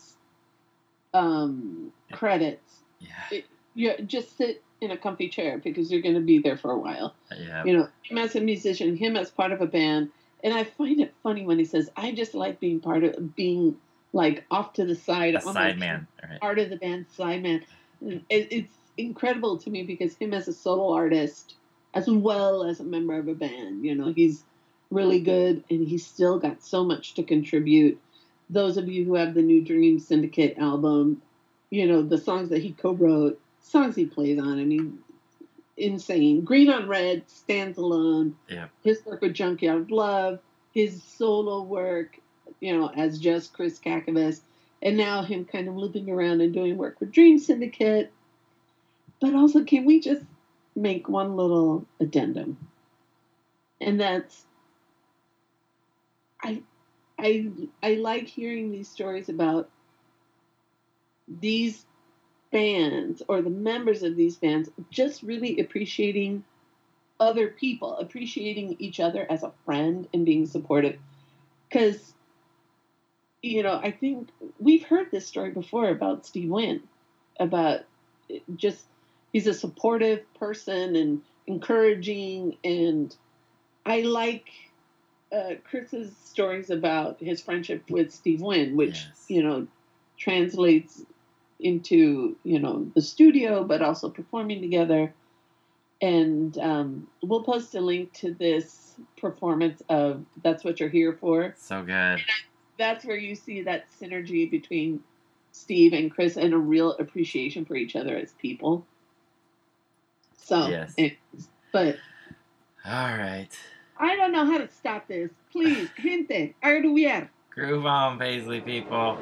[SPEAKER 1] um, credits,
[SPEAKER 2] yeah,
[SPEAKER 1] it, you just sit in a comfy chair, because you're going to be there for a while.
[SPEAKER 2] yeah,
[SPEAKER 1] You know, him as a musician, him as part of a band. And I find it funny when he says, I just like being part of, being like off to the side.
[SPEAKER 2] a
[SPEAKER 1] almost
[SPEAKER 2] sideman. Right.
[SPEAKER 1] Part of the band, sideman. It, it's incredible to me, because him as a solo artist, as well as a member of a band, you know, he's really good, and he's still got so much to contribute. Those of you who have the New Dream Syndicate album, you know, the songs that he co-wrote, songs he plays on, I mean, insane. Green on Red stands alone.
[SPEAKER 2] Yeah.
[SPEAKER 1] His work with Junkyard Love, his solo work, you know, as just Chris Kakovas, and now him kind of looping around and doing work with Dream Syndicate. But also, can we just make one little addendum? And that's, I, I, I like hearing these stories about these bands, or the members of these bands, just really appreciating other people, appreciating each other as a friend, and being supportive. Because, you know, I think we've heard this story before about Steve Wynn, about just, he's a supportive person and encouraging. And I like uh, Chris's stories about his friendship with Steve Wynn, which,
[SPEAKER 2] Yes.
[SPEAKER 1] you know, translates into, you know, the studio, but also performing together. And um, we'll post a link to this performance of That's What You're Here For.
[SPEAKER 2] So good.
[SPEAKER 1] That's where you see that synergy between Steve and Chris, and a real appreciation for each other as people. So,
[SPEAKER 2] Yes.
[SPEAKER 1] anyways, but
[SPEAKER 2] All right.
[SPEAKER 1] I don't know how to stop this. Please, gente, arduier.
[SPEAKER 2] Groove on, Paisley people.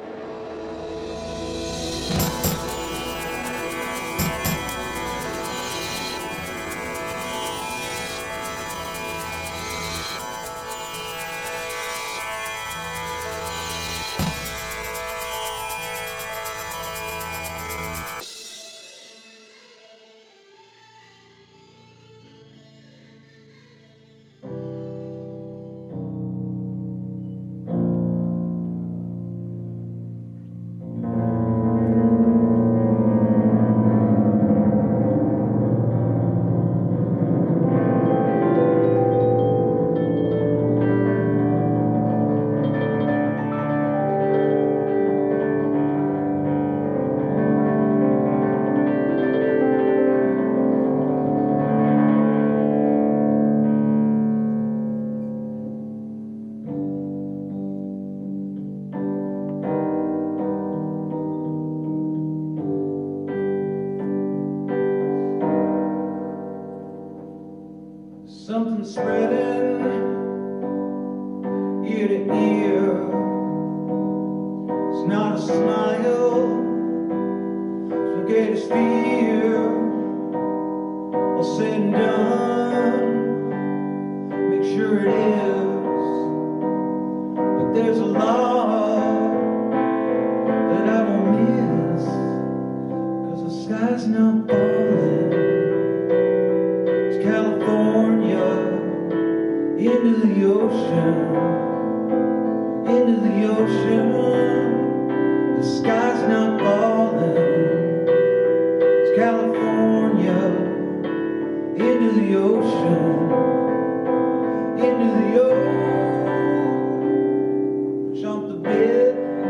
[SPEAKER 4] something spreading ear to ear. It's not a smile, forget his fear. All said and done, make sure it is. But there's a lot that I won't miss, 'cause the sky's not falling. It's California, into the ocean, into the ocean. The sky's not falling. It's California, into the ocean, into the ocean. Jumped the bit,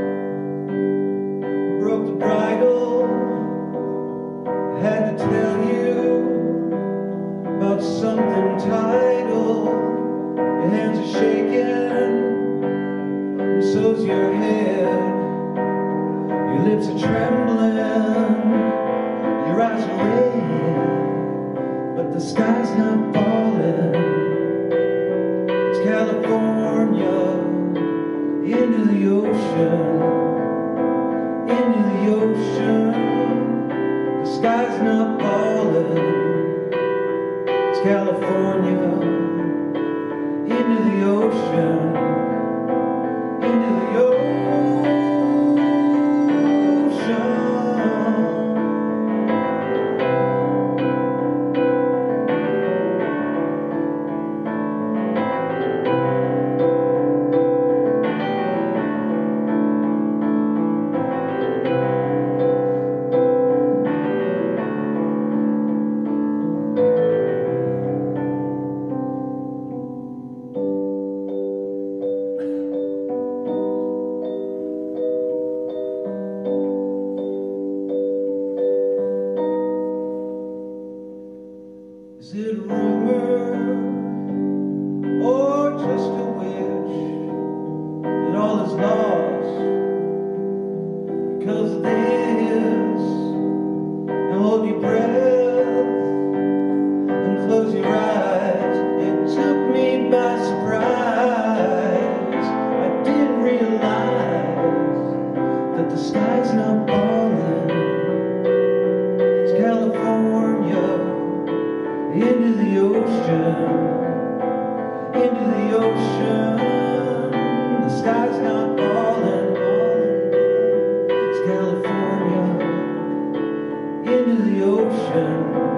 [SPEAKER 4] broke the bridle. I had to tell you about something tidal. Your hands are shaking, and so's your head. Your lips are trembling, your eyes are red, but the sky's not falling. It's California, into the ocean, into the ocean. The sky's not falling. It's California, into the ocean, into the ocean. Is it a rumor or just a wish that all is lost because of this? Now hold your breath and close your eyes. It took me by surprise. I didn't realize that the sky's not falling. It's California, into the ocean, into the ocean. The sky's not falling. It's California, into the ocean.